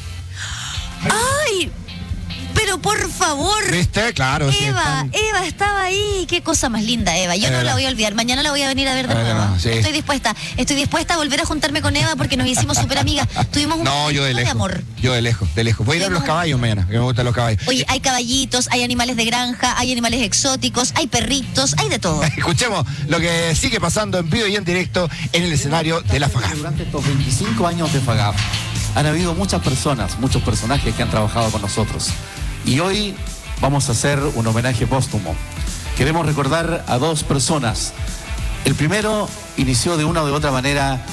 ¡Ay! Pero por favor. ¿Viste? Claro. Sí, Eva, están... Eva estaba ahí. Qué cosa más linda, Eva. Yo Es no verdad. la voy a olvidar. Mañana la voy a venir a ver de Es nuevo. verdad, sí. Estoy dispuesta. Estoy dispuesta a volver a juntarme con Eva porque nos hicimos súper amigas. Tuvimos un No, yo de momento de lejos. amor. Yo de lejos, de lejos. Voy a ir a ver los caballos mañana, que me gustan los caballos. Oye, hay caballitos, hay animales de granja, hay animales exóticos, hay perritos, hay de todo. Escuchemos lo que sigue pasando en vivo y en directo en el escenario de la FAGAF. Durante estos veinticinco años de FAGAF han habido muchas personas, muchos personajes que han trabajado con nosotros. Y hoy vamos a hacer un homenaje póstumo. Queremos recordar a dos personas. El primero inició de una u de otra manera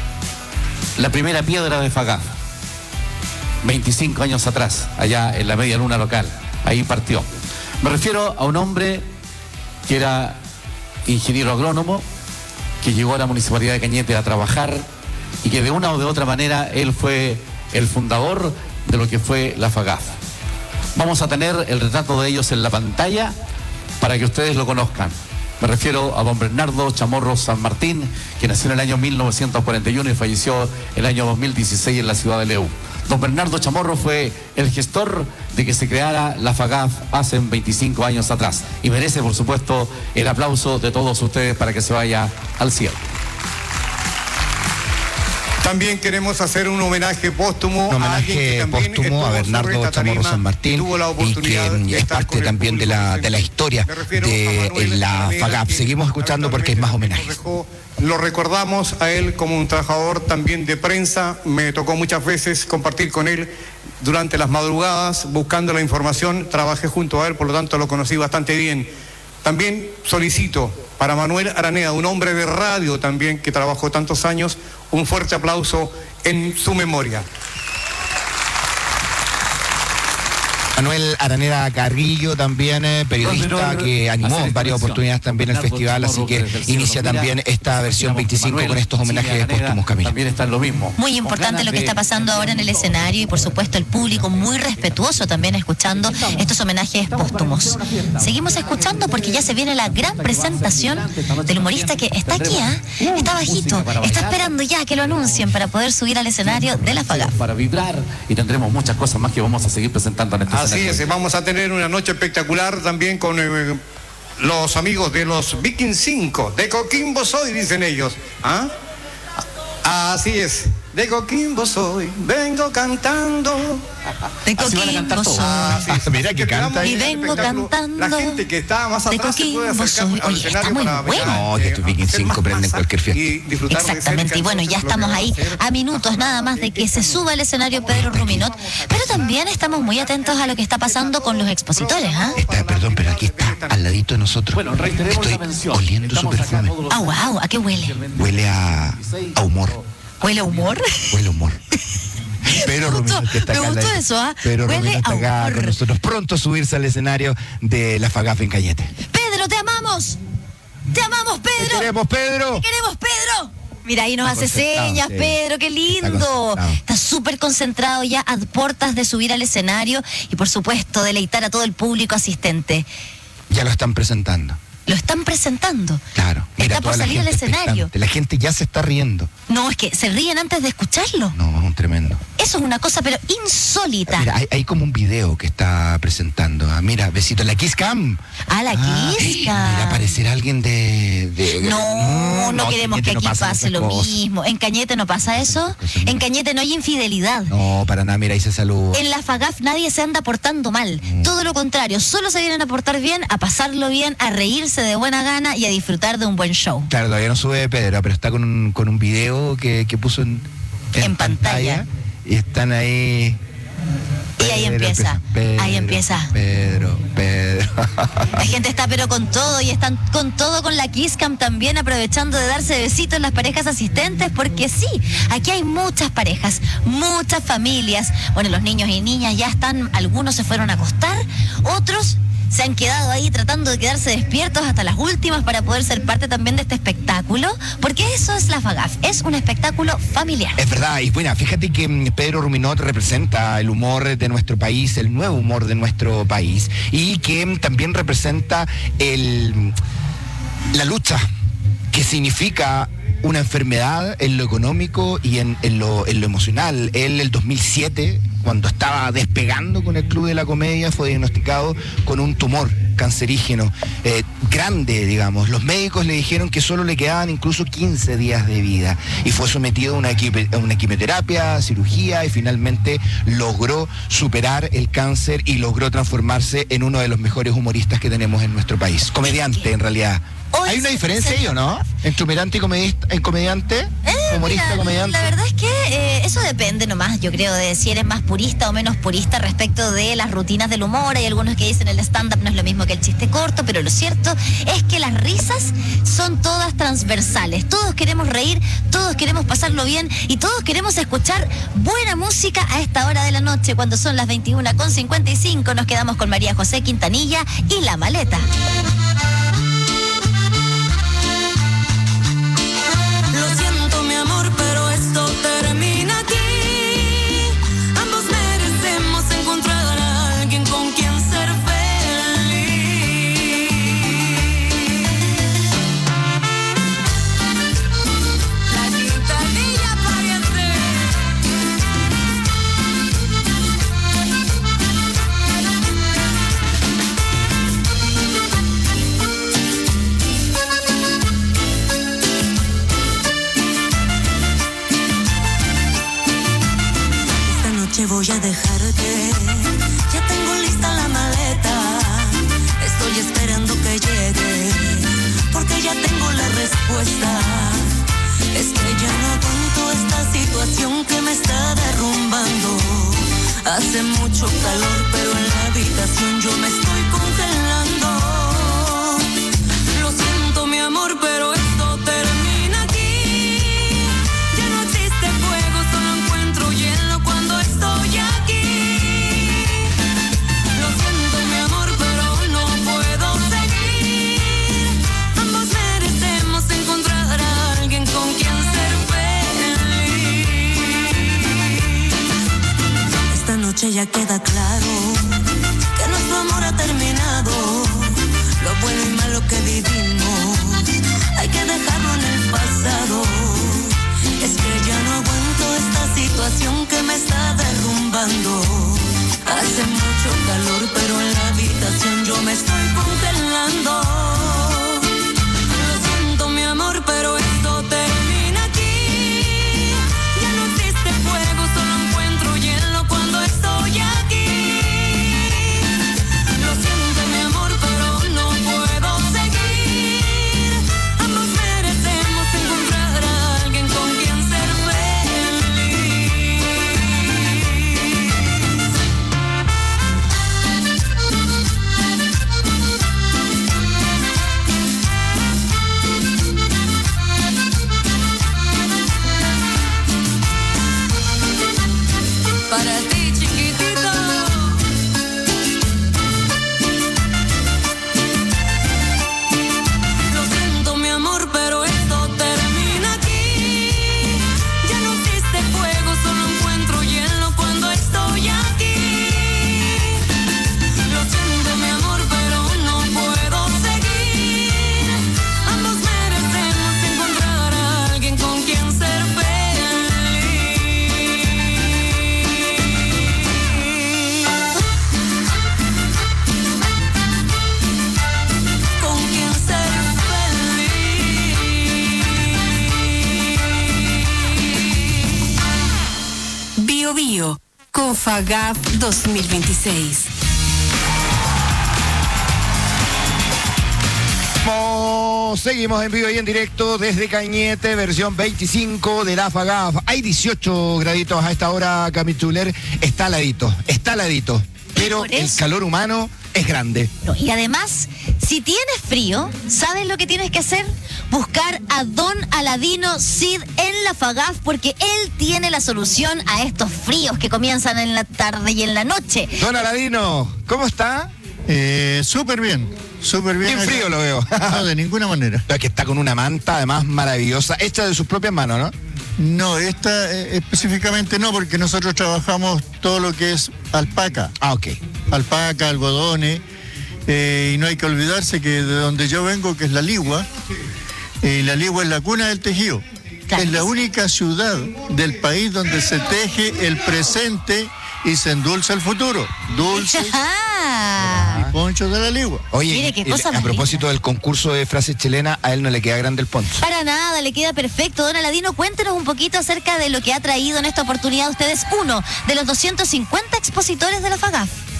la primera piedra de FAGAF. veinticinco años atrás, allá en la media luna local. Ahí partió. Me refiero a un hombre que era ingeniero agrónomo, que llegó a la Municipalidad de Cañete a trabajar y que de una o de otra manera él fue el fundador de lo que fue la FAGAF. Vamos a tener el retrato de ellos en la pantalla para que ustedes lo conozcan. Me refiero a don Bernardo Chamorro San Martín, que nació en el año mil novecientos cuarenta y uno y falleció el año dos mil dieciséis en la ciudad de Leu. Don Bernardo Chamorro fue el gestor de que se creara la FAGAF hace veinticinco años atrás y merece, por supuesto, el aplauso de todos ustedes para que se vaya al cielo. También queremos hacer un homenaje póstumo Un a alguien que homenaje también póstumo estuvo a sobre Bernardo esta Chamorro tarima San Martín tuvo la y oportunidad que de es estar parte con el también de la, de la historia de la FAGAF. Seguimos escuchando porque es más homenaje. Lo recordamos a él como un trabajador también de prensa. Me tocó muchas veces compartir con él durante las madrugadas buscando la información. Trabajé junto a él, por lo tanto lo conocí bastante bien. También solicito para Manuel Araneda, un hombre de radio también que trabajó tantos años, un fuerte aplauso en su memoria. Manuel Araneda Carrillo, también eh, periodista que animó en varias oportunidades también el festival, así que inicia también esta versión veinticinco con estos homenajes póstumos, Camila. También está en lo mismo. Muy importante lo que está pasando ahora en el escenario y por supuesto el público muy respetuoso también escuchando estos homenajes póstumos. Seguimos escuchando porque ya se viene la gran presentación del humorista que está aquí, ¿eh? Está bajito, está esperando ya que lo anuncien para poder subir al escenario de la FAGAF. Para vibrar y tendremos muchas cosas más que vamos a seguir presentando en este Así es, vamos a tener una noche espectacular también con eh, los amigos de los Viking cinco, de Coquimbo soy, dicen ellos. ¿Ah? Así es, de Coquimbo soy, vengo cantando. De Coquimbo soy. Ah, sí, mira que canta. Y vengo cantando. La gente que está más de atrás se puede Coquimbo acercar soy. al Oye, está escenario muy para bueno. No, que estos Viking cinco prenden cualquier fiesta. Exactamente, y bueno, ya estamos ahí a minutos nada más de que se suba al escenario Pedro Ruminot, pero también estamos muy atentos a lo que está pasando con los expositores, ¿ah? Está, perdón, pero aquí está, al ladito de nosotros. Bueno, reiteremos Estoy la mención. oliendo su Estamos acá perfume. todos los- Ah, wow, ¿a qué huele? Huele a, a humor. ¿Huele a humor? Huele a humor. Pero Me gustó, Ruminot, que está me acá al gustó ladito. eso, ¿ah? Pero Huele Ruminot está a acá humor. con nosotros, pronto a subirse al escenario de la FAGAF en Cañete. Pedro, te amamos. Te amamos, Pedro. Te queremos, Pedro. Te queremos, Pedro. Mira, ahí nos Está hace concentrado, señas, sí. Pedro, qué lindo. Está súper concentrado ya a puertas de subir al escenario y, por supuesto, deleitar a todo el público asistente. Ya lo están presentando. Lo están presentando. Claro. Mira, Está por toda la salir al gente escenario. expectante. La gente ya se está riendo. No, es que se ríen antes de escucharlo. No, es un tremendo. Eso es una cosa, pero insólita. Mira, hay, hay como un video que está presentando. Ah, mira, besito, la Kiss Cam. A la Ah, Kiss Cam. Mira, aparecer alguien de... de- No, no, en queremos que Cañete no aquí pasan pase esas lo cosas. mismo. ¿En Cañete no pasa eso? En Cañete no hay infidelidad. No, para nada, mira, ahí se saluda. En la FAGAF nadie se anda portando mal. Todo lo contrario, solo se vienen a portar bien, a pasarlo bien, a reírse de buena gana y a disfrutar de un buen show. Claro, todavía no sube Pedro, pero está con un, con un video que, que puso en, en, En pantalla. Y están ahí... Y ahí empieza, Pedro, ahí empieza. Pedro, Pedro. La gente está pero con todo y están con todo con la Kiss Cam también, aprovechando de darse besitos las parejas asistentes, porque sí, aquí hay muchas parejas, muchas familias. Bueno, los niños y niñas ya están, algunos se fueron a acostar, otros se han quedado ahí tratando de quedarse despiertos hasta las últimas para poder ser parte también de este espectáculo, porque eso es la FAGAF, es un espectáculo familiar. Es verdad, y bueno, fíjate que mm, Pedro Ruminot representa el humor de nuestro país, el nuevo humor de nuestro país, y que mm, también representa el, la lucha que significa una enfermedad en lo económico y en, en, lo, en lo emocional. Él, el dos mil siete, cuando estaba despegando con el Club de la Comedia, fue diagnosticado con un tumor cancerígeno eh, grande, digamos. Los médicos le dijeron que solo le quedaban incluso quince días de vida y fue sometido a una, equi- a una quimioterapia, cirugía, y finalmente logró superar el cáncer y logró transformarse en uno de los mejores humoristas que tenemos en nuestro país. Comediante, en realidad. ¿Hay una diferencia ahí o no? ¿Entre humorante y comedista, en comediante? Eh, ¿Humorista, mira, comediante? La verdad es que eh, eso depende nomás, yo creo, de si eres más purista o menos purista respecto de las rutinas del humor. Hay algunos que dicen el stand-up no es lo mismo que el chiste corto, pero lo cierto es que las risas son todas transversales. Todos queremos reír, todos queremos pasarlo bien y todos queremos escuchar buena música a esta hora de la noche. Cuando son las veintiuna con cincuenta y cinco nos quedamos con María José Quintanilla y La Maleta. Lo siento, mi amor, pero esto termina aquí. Ambos merecemos encontrar a alguien con quien ser feliz. La Quintanilla pariente. Esta noche voy a dejarte. Ya tengo lista la maleta. Estoy esperando que llegue, porque ya tengo la respuesta. Es que ya no aguanto esta situación que me está derrumbando. Hace mucho calor, pero en la habitación yo me estoy congelando. Lo siento, mi amor, pero esto termina aquí. Ya no existe fuego, solo encuentro hielo cuando estoy aquí. Lo siento, mi amor, pero no puedo seguir. Ambos merecemos encontrar a alguien con quien ser feliz. Esta noche ya queda claro que nuestro amor ha terminado. Lo bueno y malo que vivimos hay que dejarlo en el pasado. Es que ya no aguanto esta situación que me está derrumbando. Hace mucho calor, pero en la habitación yo me estoy congelando. Lo siento, mi amor, pero esto termina aquí. Ya no existe fuego, solo encuentro hielo cuando estoy aquí. Lo siento, mi amor, pero no puedo seguir. Ambos merecemos encontrar a alguien con quien ser feliz. Bio, con FAGAF dos mil veintiséis. Seguimos en vivo y en directo desde Cañete, versión veinticinco de la FAGAF. Hay dieciocho graditos a esta hora, Camituler. Está heladito, está heladito, pero el calor humano es grande. No, y además, si tienes frío, ¿sabes lo que tienes que hacer? Buscar a Don Aladino Cid en la FAGAF, porque él tiene la solución a estos fríos que comienzan en la tarde y en la noche. Don Aladino, ¿cómo está? Eh, súper bien, súper bien. Bien frío lo veo. No, de ninguna manera. Pero es que está con una manta, además, maravillosa, hecha de sus propias manos, ¿no? No, esta eh, específicamente no, porque nosotros trabajamos todo lo que es alpaca. Ah, ok. Alpaca, algodones, eh, y no hay que olvidarse que de donde yo vengo, que es La Ligua, eh, La Ligua es la cuna del tejido. Claro. Es la única ciudad del país donde se teje el presente y se endulza el futuro. Dulces y ponchos de La Ligua. Oye, mire qué cosa a propósito del concurso de frases chilenas, a él no le queda grande el poncho. Para nada, le queda perfecto. Don Aladino, cuéntenos un poquito acerca de lo que ha traído en esta oportunidad ustedes uno de los doscientos cincuenta expositores de la FAGAF.